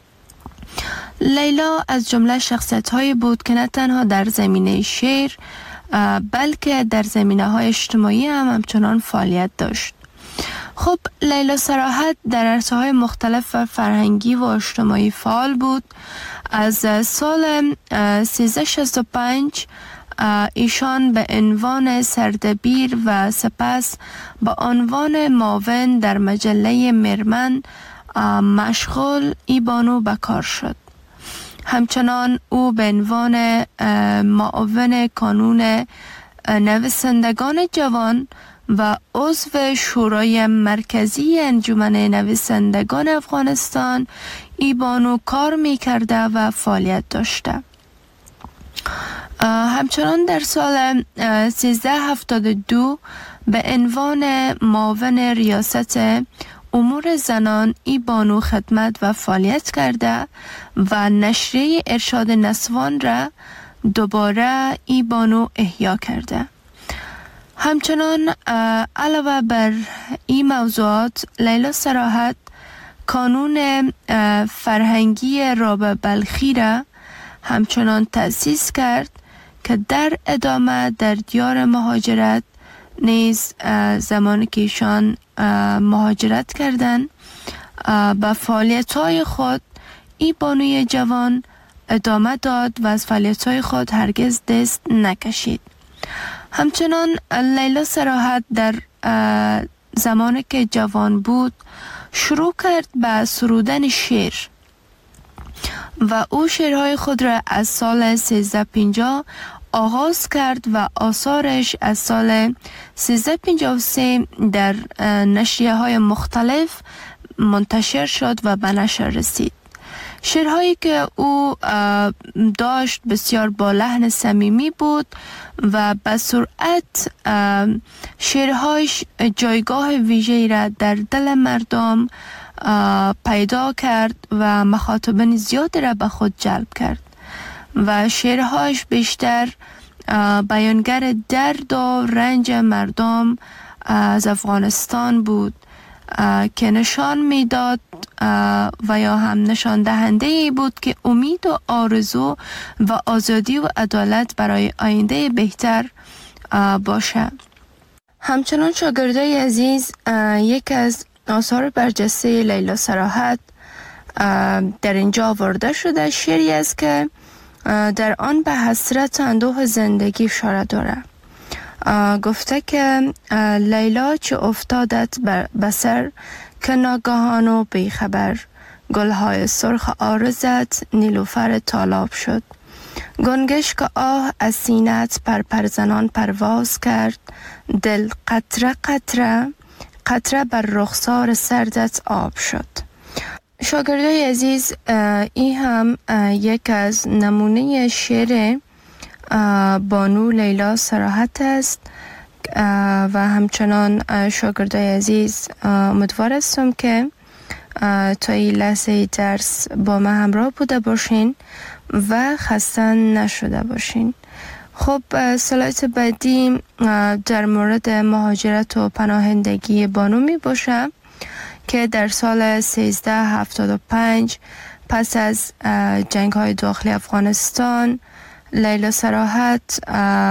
لیلا از جمله شخصیت‌هایی بود که نه تنها در زمینه شعر بلکه در زمینه‌های اجتماعی هم همچنان فعالیت داشت. خب لیلا صراحت در عرصه‌های مختلف فرهنگی و اجتماعی فعال بود. از سال سیزده شصت و پنج ایشان به عنوان سردبیر و سپس به عنوان معاون در مجله مرمن مشغول ای بانو به کار شد. همچنان او به عنوان معاون کانون نویسندگان جوان و عضو شورای مرکزی انجمن نویسندگان افغانستان ای بانو کار می کرده و فعالیت داشته. همچنان در سال سیزده هفتاد و دو به عنوان معاون ریاست امور زنان ای بانو خدمت و فعالیت کرده و نشریه ارشاد نسوان را دوباره ای بانو احیا کرده. همچنان علاوه بر این موضوعات، لیلا صراحت کانون فرهنگی رابعه بلخی را همچنان تأسیس کرد که در ادامه در دیار مهاجرت نیز زمانی که ایشان مهاجرت کردند به فعالیت‌های خود این بانوی جوان ادامه داد و از فعالیت‌های خود هرگز دست نکشید. همچنان لیلا صراحت در زمانی که جوان بود شروع کرد به سرودن شعر و او شعرهای خود را از سال سیزده پنجاه آغاز کرد و آثارش از سال سیزده پنجاه و سه در نشریه های مختلف منتشر شد و به نشر رسید. شعرهایی که او داشت بسیار با لحن صمیمی بود و به سرعت شعرهایش جایگاه ویژه‌ای را در دل مردم پیدا کرد و مخاطبین زیادی را به خود جلب کرد و شعرهایش بیشتر بیانگر درد و رنج مردم از افغانستان بود که نشان میداد و یا هم نشان دهنده ای بود که امید و آرزو و آزادی و عدالت برای آینده بهتر باشه. همچنان شاگردای عزیز، یک از آثار برجسته لیلا صراحت در اینجا آورده شده شعری است که در آن به حسرت اندوه زندگی اشاره داره. گفته که لیلا چه افتادت به سر که ناگهان و بیخبر، گلهای سرخ آرزت نیلوفر تالاب شد. گنگش که آه از سینت پر پرزنان پرواز کرد، دل قطره قطره قطره بر رخسار سردت آب شد. شاگردای عزیز، این هم یک از نمونه شعر بانو لیلا صراحت است و همچنان شاگردای عزیز امیدوار هستم که تا این لحظه درس با ما همراه بوده باشین و خسته نشده باشین. خب سلایت بعدی در مورد مهاجرت و پناهندگی بانو می باشه که در سال سیزده هفتاد و پنج پس از جنگ های داخلی افغانستان لیلا صراحت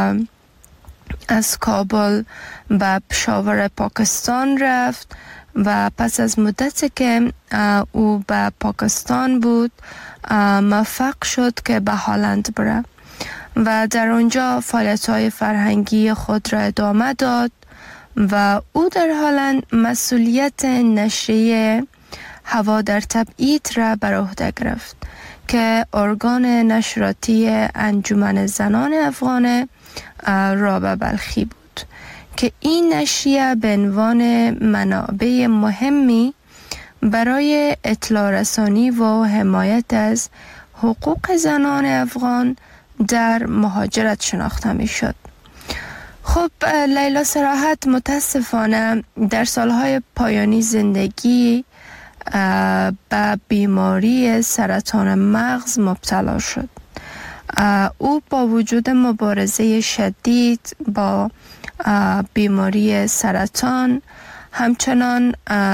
از کابل به پشاور پاکستان رفت و پس از مدتی که او به پاکستان بود موفق شد که به هلند بره و در آنجا فعالیت‌های فرهنگی خود را ادامه داد و او در هلند مسئولیت نشریه هوا در تبعید را بر عهده گرفت که ارگان نشراتی انجمن زنان افغان رابعه بلخی بود که این نشریه به عنوان منابع مهمی برای اطلاع رسانی و حمایت از حقوق زنان افغان در مهاجرت شناخته می شد. خب لیلا صراحت متاسفانه در سالهای پایانی زندگی به بیماری سرطان مغز مبتلا شد. او با وجود مبارزه شدید با بیماری سرطان همچنان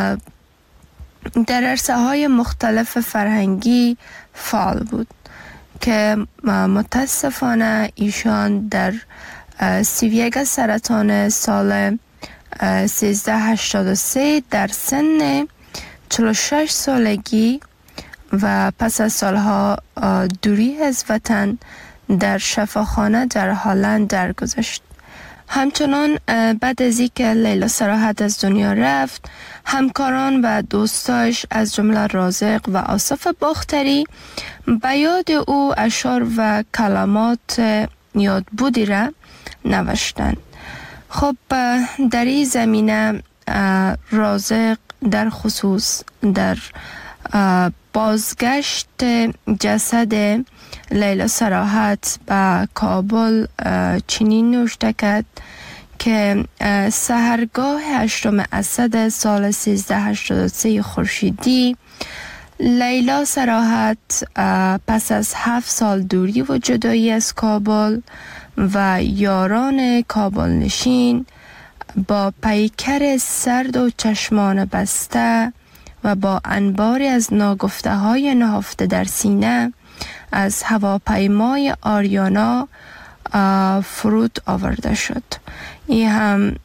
در عرصه های مختلف فرهنگی فعال بود که متاسفانه ایشان در سی و یک سرطان سال سیزده هشتاد و سه در سن چهل و شش سالگی و پس از سالها دوری از وطن در شفاخانه در هلند درگذشت. همچنان بعد از اینکه لیلا صراحت از دنیا رفت، همکاران و دوستاش از جمله رازق و آصف باختری به یاد او اشعار و کلمات یادبودی را نوشتند. خب در این زمینه رازق در خصوص در بازگشت جسد لیلا صراحت به کابل چنین نوشته کرد که سحرگاه هشتم اسد سال سیزده هشتاد و سه خورشیدی لیلا صراحت پس از هفت سال دوری و جدایی از کابل و یاران کابل نشین با پیکر سرد و چشمان بسته و با انباری از ناگفته های نهفته در سینه از هواپیمای آریانا فرود آورده شد. این هم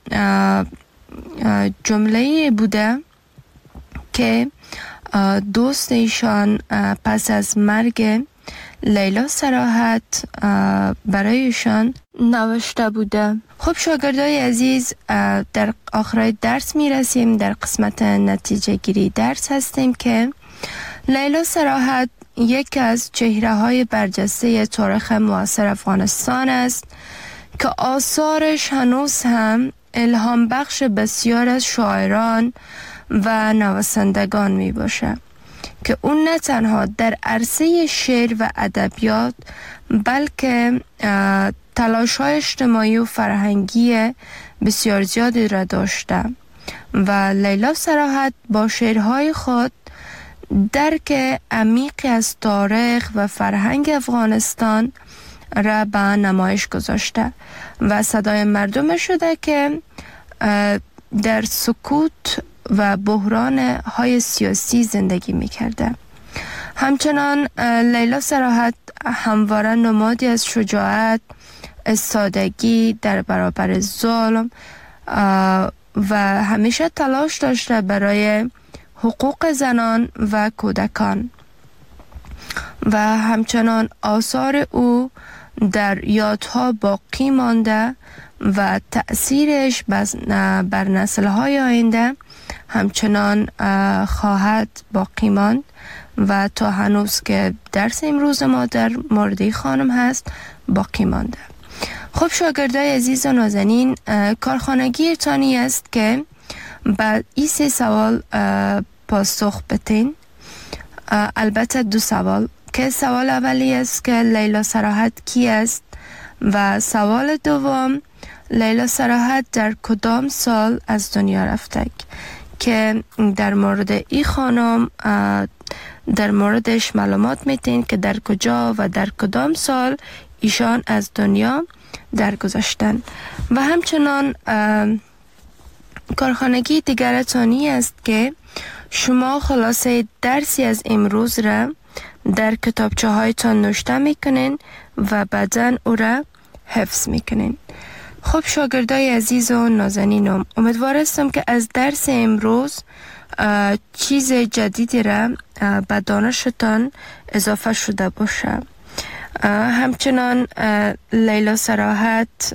جمله بوده که دوست ایشان پس از مرگ لیلا صراحت برایشان نوشته بوده. خب شاگردای عزیز، در آخر درس می رسیم. در قسمت نتیجه گیری درس هستیم که لیلا صراحت یکی از چهره های برجسته تاریخ معاصر افغانستان است که آثارش هنوز هم الهام بخش بسیار از شاعران و نویسندگان می باشه که اون نه تنها در عرصه شعر و ادبیات بلکه تلاش‌های اجتماعی و فرهنگی بسیار زیادی را داشته و لیلا صراحت با شعرهای خود درک عمیقی از تاریخ و فرهنگ افغانستان را به نمایش گذاشته و صدای مردم شده که در سکوت و بحران های سیاسی زندگی می کرده. همچنان لیلا صراحت همواره نمادی از شجاعت، استادگی در برابر ظلم و همیشه تلاش داشته برای حقوق زنان و کودکان و همچنان آثار او در یادها باقی مانده و تأثیرش بر نسل‌های آینده همچنان خواهد باقی ماند و تا هنوز که درس امروز ما در مورد خانم هست باقی مانده. خب شاگردای عزیز و نازنین، کارخانگی تانی است که بعد این سه سوال پاسخ بتین. البته دو سوال که سوال اولی است که لیلا صراحت کی است و سوال دوم لیلا صراحت در کدام سال از دنیا رفته که در مورد این خانم در موردش معلومات میتین که در کجا و در کدام سال ایشان از دنیا درگذشتن. و همچنان کارخانگی دیگر تانی است که شما خلاصه درسی از امروز را در کتابچه هایتان نوشته میکنین و بعداً او را حفظ میکنین. خب شاگردای عزیز و نازنینم، امیدوار هستم که از درس امروز چیز جدیدی را به دانشتان اضافه شده باشه. همچنان لیلا صراحت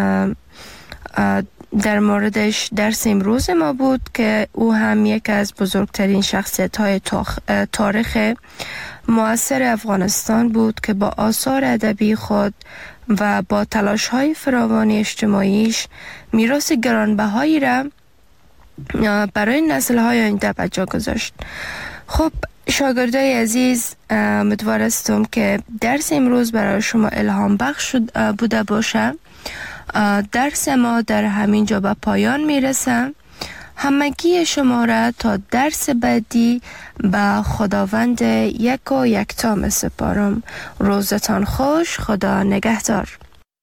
در موردش درس امروز ما بود که او هم یک از بزرگترین شخصیت های تاریخ معاصر افغانستان بود که با آثار ادبی خود و با تلاش های فراوان اجتماعیش میراث گرانبهایی را برای نسل های آینده به جا گذاشت. خب شاگردای عزیز، امیدوار هستم که درس امروز برای شما الهام بخش بوده باشه. درس ما در همین جا به پایان میرسه. همگی شما را تا درس بعدی به خداوند یک و یکتا می سپارم. روزتان خوش. خدا نگهدار.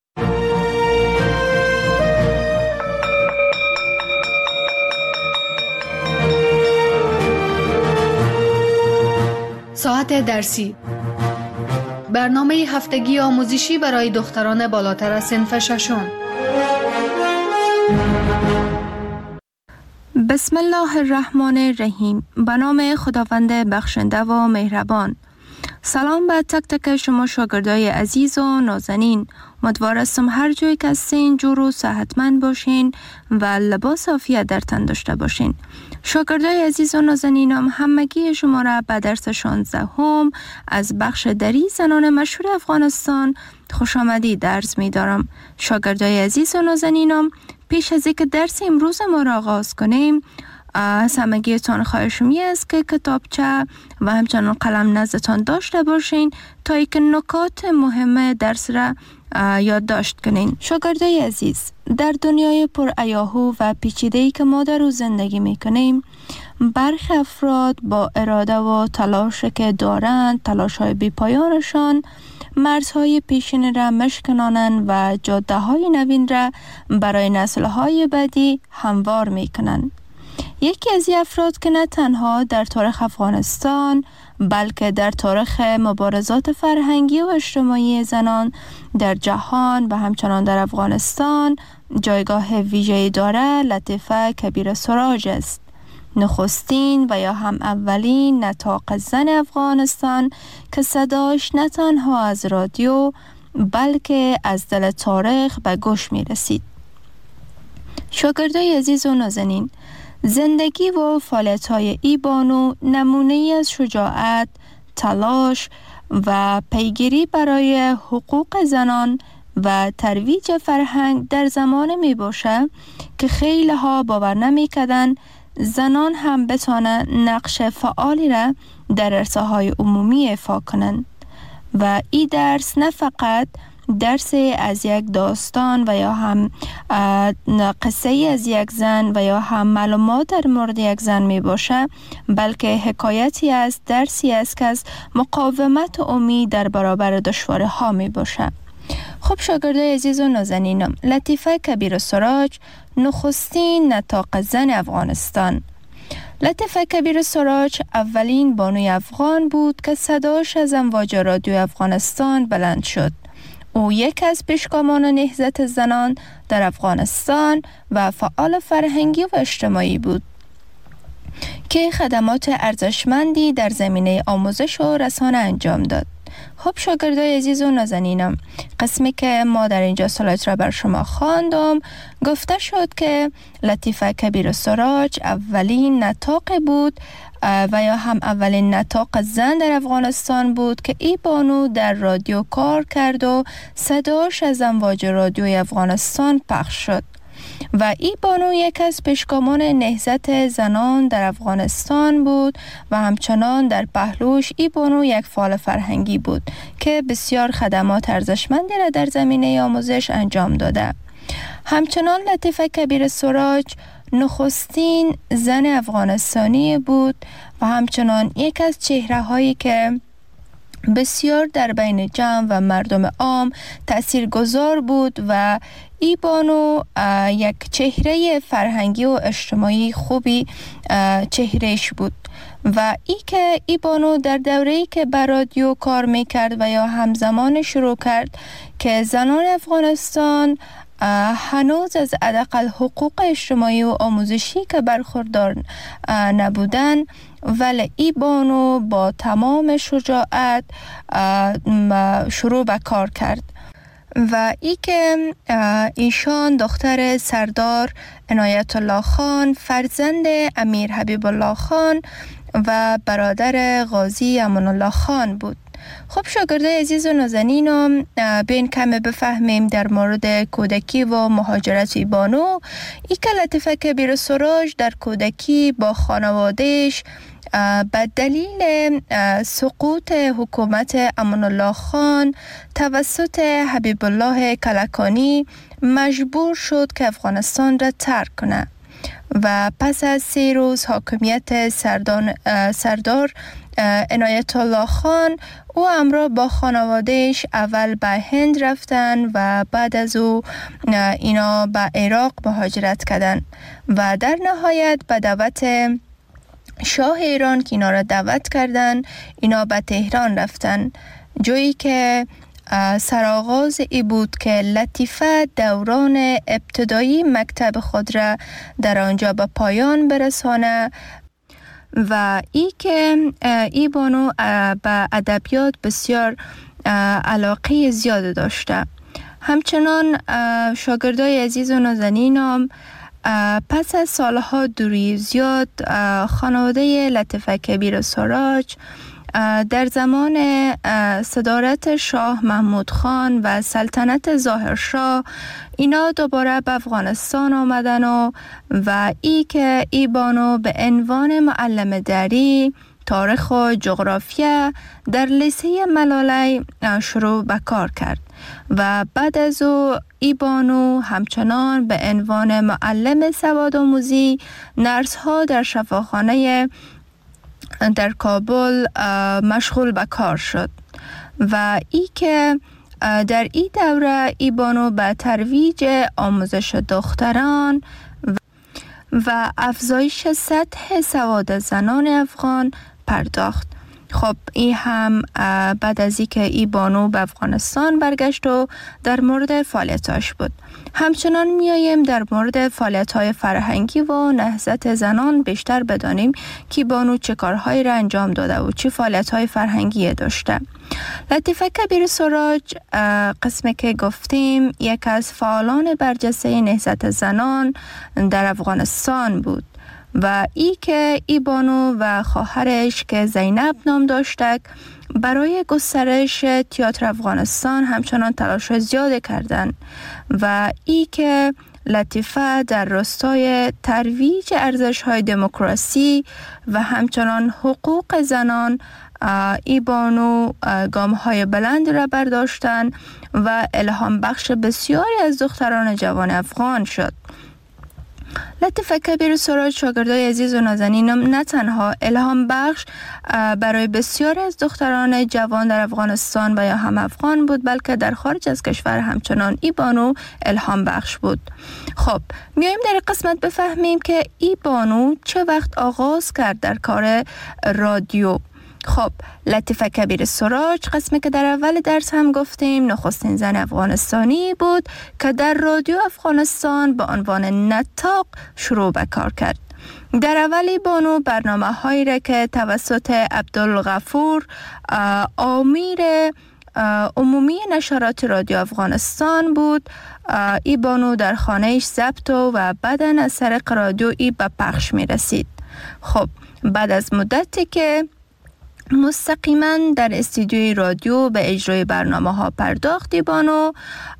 ساعت درسی، برنامه هفتگی آموزشی برای دختران بالاتر از صنف ششم. بسم الله الرحمن الرحیم. به نام خداوند بخشنده و مهربان. سلام به تک تک شما شاگردای عزیز و نازنین. امیدوار هستم هر جایی که هستین جور و صحتمند باشین و لباس عافیت در تن داشته باشین. شاگردای عزیز و نازنینم، همگی شما را به درس شانزده هم از بخش دری زنان مشهور افغانستان خوش آمدید عرض می دارم. شاگردای عزیز و نازنینم، پیش از اینکه درس امروز ما را آغاز کنیم، از همگیتان خواهشمی است که کتابچه و همچنان قلم نزدتان داشته باشین تا اینکه نکات مهم درس را یادداشت کنین. شاگردای عزیز، در دنیای پر ایاهو و پیچیده‌ای که ما در او زندگی میکنیم، برخی افراد با اراده و تلاش که دارند، تلاش های بی پایانشان مرزهای پیشین را مشکنانند و جاده های نوین را برای نسل های بعدی هموار می کنند. یکی از این افراد که نه تنها در تاریخ افغانستان بلکه در تاریخ مبارزات فرهنگی و اجتماعی زنان در جهان و همچنان در افغانستان جایگاه ویژه‌ای دارد، لطیفه کبیر سراج است. نخستین و یا هم اولین نطاق زن افغانستان که صداش نه تنها از رادیو بلکه از دل تاریخ به گوش می رسید. شاگردای عزیز و نازنین، زندگی و فعالیت‌های ای بانو نمونه‌ای از شجاعت، تلاش و پیگیری برای حقوق زنان و ترویج فرهنگ در زمان می باشه که خیلی ها باور نمی کردن زنان هم بتوانند نقش فعالی را در عرصه‌های عمومی ایفا کنند. و این درس نه فقط درس از یک داستان و یا هم قصه از یک زن و یا هم معلومات در مورد یک زن می باشه، بلکه حکایتی است، درسی است که از مقاومت و امید در برابر دشواری ها می باشه. خب شاگردای عزیز و نازنینم، لطیفه کبیر سراج نخستین نطاق زن افغانستان. لطیفه کبیر سراج اولین بانوی افغان بود که صداش از امواج رادیو افغانستان بلند شد. او یک از پیشگامان نهضت زنان در افغانستان و فعال فرهنگی و اجتماعی بود که خدمات ارزشمندی در زمینه آموزش و رسانه انجام داد. خب شاگردای عزیز و نازنینم، قسمی که ما در اینجا سلایت را بر شما خواندم گفته شد که لطیفه کبیر سراج اولین نطاق بود و یا هم اولین نطاق زن در افغانستان بود که ای بانو در رادیو کار کرد و صداش از امواج رادیوی افغانستان پخش شد و ای بانو یک از پیشگامان نهضت زنان در افغانستان بود و همچنان در پهلوش ای بانو یک فعال فرهنگی بود که بسیار خدمات ارزشمندی را در زمینه آموزش انجام داده. همچنان لطیفه کبیر سراج نخستین زن افغانستانی بود و همچنان یک از چهره هایی که بسیار در بین جمع و مردم عام تاثیرگذار بود و ای بانو یک چهره فرهنگی و اجتماعی خوبی چهرهش بود و ای که ای بانو در دوره‌ای که بر رادیو کار میکرد و یا همزمان شروع کرد که زنان افغانستان هنوز از حداقل حقوق اجتماعی و آموزشی که برخوردار نبودن، ولی ای بانو با تمام شجاعت شروع به کار کرد و ای که ایشان دختر سردار عنایت الله خان، فرزند امیر حبیب الله خان و برادر غازی امان الله خان بود. خب شاگردای عزیز و نازنینم، بیاین کمی بفهمیم در مورد کودکی و مهاجرت ای بانو. ای که لطیفه کبیر سراج در کودکی با خانوادهش به دلیل سقوط حکومت امان الله خان توسط حبیب الله کلکانی مجبور شد که افغانستان را ترک کنه و پس از سه روز حاکمیت سردان سردار عنایت الله خان او همراه با خانوادهش اول به هند رفتن و بعد از او اینا به عراق مهاجرت کردن و در نهایت به دعوت شاه ایران که اینا را دعوت کردن اینا به تهران رفتن، جایی که سرآغاز ای بود که لطیفه دوران ابتدایی مکتب خود را در آنجا به پایان برسانه و ای که ای بانو به ادبیات بسیار علاقه زیاد داشته. همچنان شاگردای عزیز و نازنینم، پس از سالها دوری زیاد خانواده لطیفه کبیر سراج در زمان صدارت شاه محمود خان و سلطنت ظاهرشاه اینا دوباره به افغانستان آمدن و, و ای که ای بانو به عنوان معلم دری تاریخ و جغرافیا در لیسه ملاله شروع به کار کرد و بعد از او ای بانو همچنان به عنوان معلم سواد آموزی نرس ها در شفاخانه در کابل مشغول به کار شد و ای که در این دوره ای بانو به ترویج آموزش دختران و افزایش سطح سواد زنان افغان پرداخت. خب این هم بعد از اینکه ای بانو به افغانستان برگشت و در مورد فعالیتاش بود. همچنان میاییم در مورد فعالیت‌های فرهنگی و نهضت زنان بیشتر بدانیم که بانو چه کارهایی را انجام داده و چه فعالیت‌های فرهنگی داشته. لطیفه کبیر سراج قسمی که گفتیم یک از فعالان برجسته نهضت زنان در افغانستان بود و ای که ای بانو و خواهرش که زینب نام داشتک برای گسترش تئاتر افغانستان همچنان تلاش زیاد کردند و ای که لطیفه در راستای ترویج ارزش‌های دموکراسی و همچنان حقوق زنان ای بانو گام‌های بلند را برداشتند و الهام بخش بسیاری از دختران جوان افغان شد. لطیفه کبیر سراج شاگردای عزیز و نازنینم نه تنها الهام بخش برای بسیاری از دختران جوان در افغانستان و یا هم افغان بود، بلکه در خارج از کشور همچنان ای بانو الهام بخش بود. خب میایم در قسمت بفهمیم که ای بانو چه وقت آغاز کرد در کار رادیو. خب لطیفه کبیر سراج قسمی که در اول درس هم گفتیم نخستین زن افغانستانی بود که در رادیو افغانستان به عنوان نطاق شروع به کار کرد. در اولی بانو برنامه هایی را که توسط عبدالغفور آمیر عمومی نشرات رادیو افغانستان بود، ای بانو در خانهش ضبط و بعداً از طریق رادیو ای به پخش می رسید. خب بعد از مدتی که مستقیما در استودیوی رادیو به اجرای برنامه ها پرداختی بانو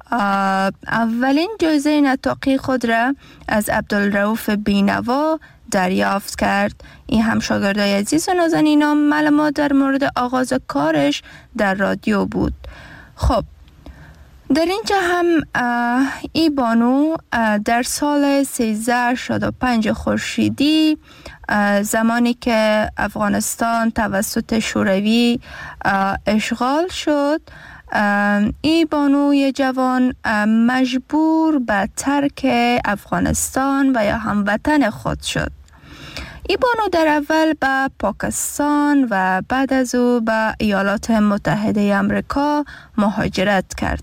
اولین جایزه نطاقی خود را از عبدالرؤوف بینوا دریافت کرد. این هم شاگردای عزیز و نازنینم معلومات در مورد آغاز کارش در رادیو بود. خب در اینجا هم ای بانو در سال سیزده شصت و پنج خورشیدی زمانی که افغانستان توسط شوروی اشغال شد، ای بانوی جوان مجبور به ترک افغانستان و یا هموطن خود شد. ای بانو در اول به پاکستان و بعد از او به ایالات متحده آمریکا مهاجرت کرد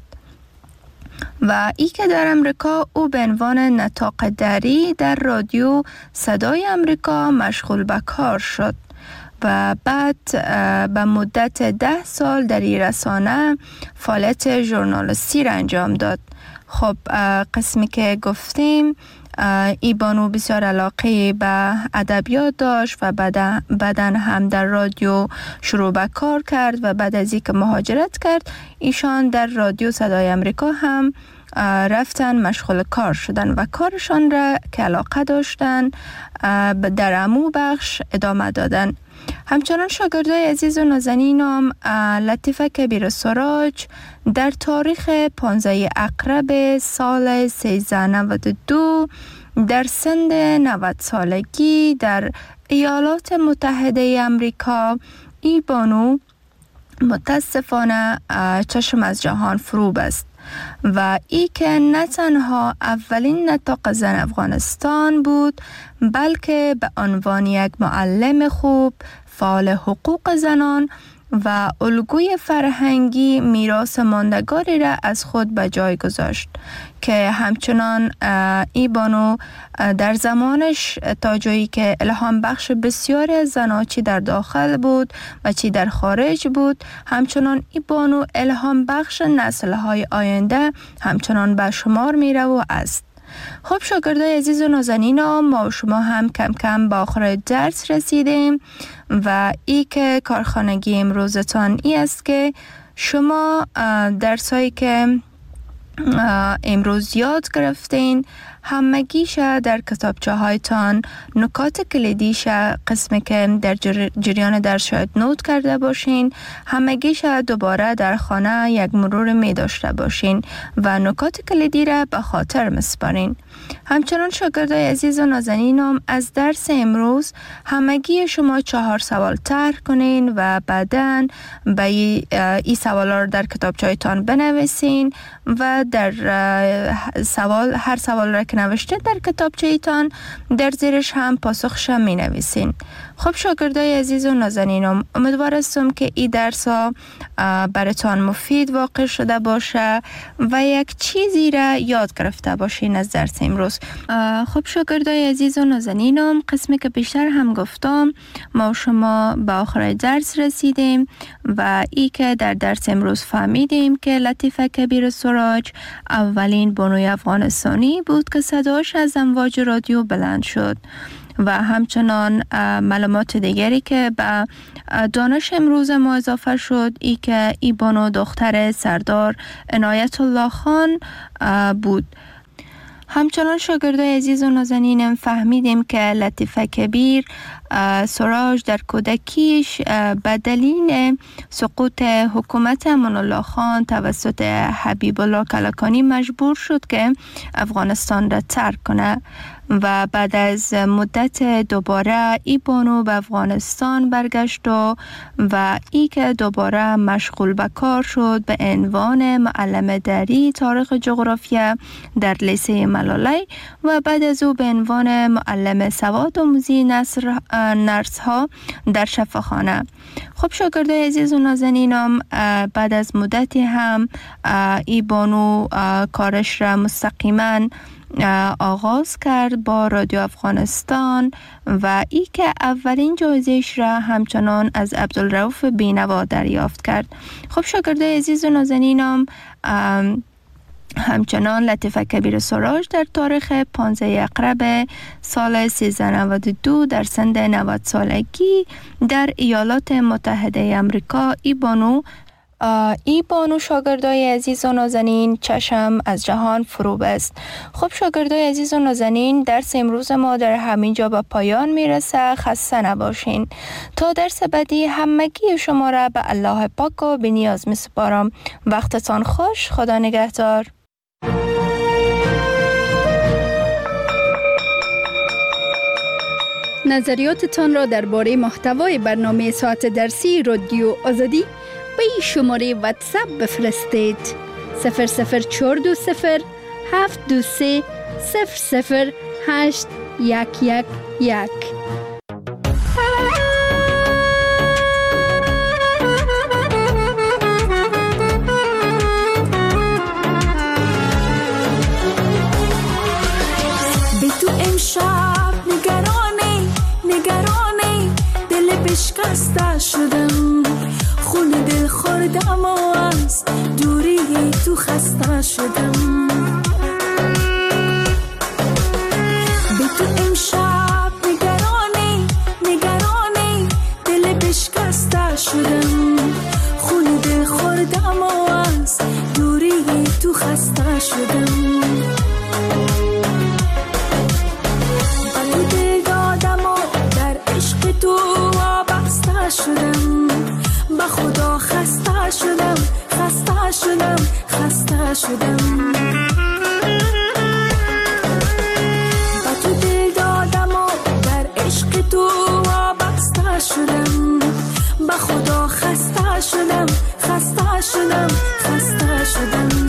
و ای که در امریکا او به عنوان نطاق دری در رادیو صدای امریکا مشغول به کار شد و بعد به مدت ده سال در این رسانه فعالیت ژورنالیستی را انجام داد. خب قسمی که گفتیم ای بانو بسیار علاقه به ادبیات داشت و بعدن هم در رادیو شروع به کار کرد و بعد از اینکه مهاجرت کرد ایشان در رادیو صدای امریکا هم رفتن مشغول کار شدن و کارشان را که علاقه داشتن در عمو بخش ادامه دادن. همچنان شاگردای عزیز و نازنینم لطیفه کبیر سراج در تاریخ پانزده اقرب سال سیزده نود و دو در سن نود سالگی در ایالات متحده آمریکا ای بانو متاسفانه چشم از جهان فرو بست و ای که نه تنها اولین نطاق زن افغانستان بود بلکه به عنوان یک معلم خوب، فعال حقوق زنان و الگوی فرهنگی میراث ماندگاری را از خود به جای گذاشت که همچنان ای بانو در زمانش تا جایی که الهام بخش بسیاری از زنها چی در داخل بود و چی در خارج بود، همچنان ای بانو الهام بخش نسل‌های آینده همچنان به شمار می رو و است. خب شاگردای عزیز و نازنینم ما و شما هم کم کم به آخر درس رسیدیم و ای که کارخانگی امروزتان ای است که شما درسایی که امروز یاد گرفتین همگیش در کتابچه هایتان نکات کلیدیش قسمی که در جریان در شاید نوت کرده باشین همگیش دوباره در خانه یک مرور می داشته باشین و نکات کلیدی را به خاطر مسپارین. همچنان شاگردای عزیز و نازنینم از درس امروز همگی شما چهار سوال طرح کنین و بعداً به این سوالا رو در کتابچه‌تان بنویسین و در سوال هر سوال را که نوشته در کتابچه‌تان در زیرش هم پاسخش می نویسین. خب شاگردای عزیز و نازنینم امیدوار هستم که این درس ها براتان مفید واقع شده باشه و یک چیزی را یاد گرفته باشین از درس امروز. خب شاگردای عزیز و نازنینم قسمی که بیشتر هم گفتم ما و شما به آخر درس رسیدیم و ای که در درس امروز فهمیدیم که لطیفه کبیر سراج اولین بانوی افغانستانی بود که صداش از امواج رادیو بلند شد و همچنان معلومات دیگری که به دانش امروز ما اضافه شد ای که ای بانو دختر سردار عنایت الله خان بود. همچنان شاگردای عزیز و نازنینم فهمیدیم که لطیفه کبیر سراج در کودکیش به دلیل سقوط حکومت امان الله خان توسط حبیب الله کلکانی مجبور شد که افغانستان را ترک کنه و بعد از مدت دوباره ای بانو به افغانستان برگشت و و ای که دوباره مشغول به کار شد به عنوان معلم دری تاریخ جغرافیا در لیسه ملالی و بعد از او به عنوان معلم سواد آموزی نصر نرس ها در شفاخانه. خب شاگردای عزیز و نازنینم بعد از مدتی هم ای بانو کارش را مستقیما آغاز کرد با رادیو افغانستان و ای که اولین جایزه‌اش را همچنان از عبدالرؤوف بینوا دریافت کرد. خب شاگردای عزیز و نازنینم همچنان لطیفه کبیر سراج در تاریخ پانزده اقرب سال سیزده نود و دو در سن نود سالگی در ایالات متحده امریکا ای بانو ای بانو شاگردای عزیز و نازنین چشم از جهان فرو بست. خب شاگردای عزیز و نازنین درس امروز ما در همین جا به پایان میرسه. خسته نباشین. تا درس بعدی همگی شما را به الله پاک و بی نیاز می سپارم. وقتتان خوش. خدا نگهدار. نظریاتتان را درباره محتوای برنامه ساعت درسی رادیو آزادی به این شماره واتساپ بفرستید. صفر صفر چهار دو صفر هفت دو سه صفر صفر هشت یک یک یک. به تو امشب نگرانی نگرانی دل بشکسته شدم، خون دل خوردم و از دوری تو خسته شدم. به تو امشب نگرانی نگرانی دل بشکسته شدم، خون دل خوردم و از دوری تو خسته شدم. با تو دل دادم و در عشق تو وابسته شدم، به خدا خسته شدم خسته شدم خسته شدم. با تو دل دادم و در عشق تو وابسته شدم، به خدا خسته شدم خسته شدم خسته شدم.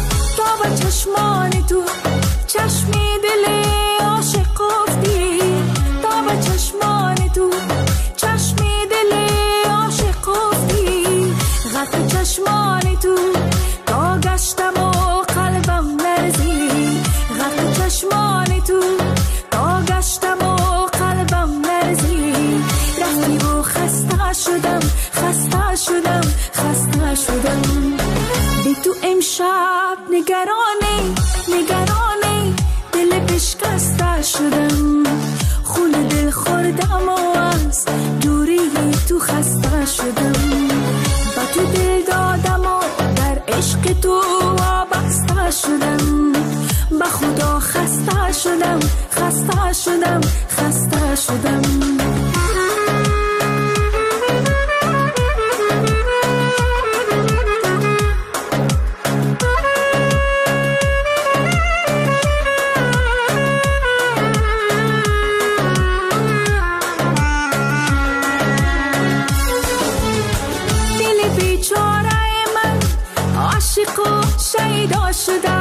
چشمی دل عاشق گفتی شب نگرانه نگرانه دل بشکسته شدم خون دل خوردم و از دوری تو خسته شدم با تو دل دادم و در عشق تو وابسته شدم با خدا خسته شدم خسته شدم خسته شدم عاشق و شیدا شدم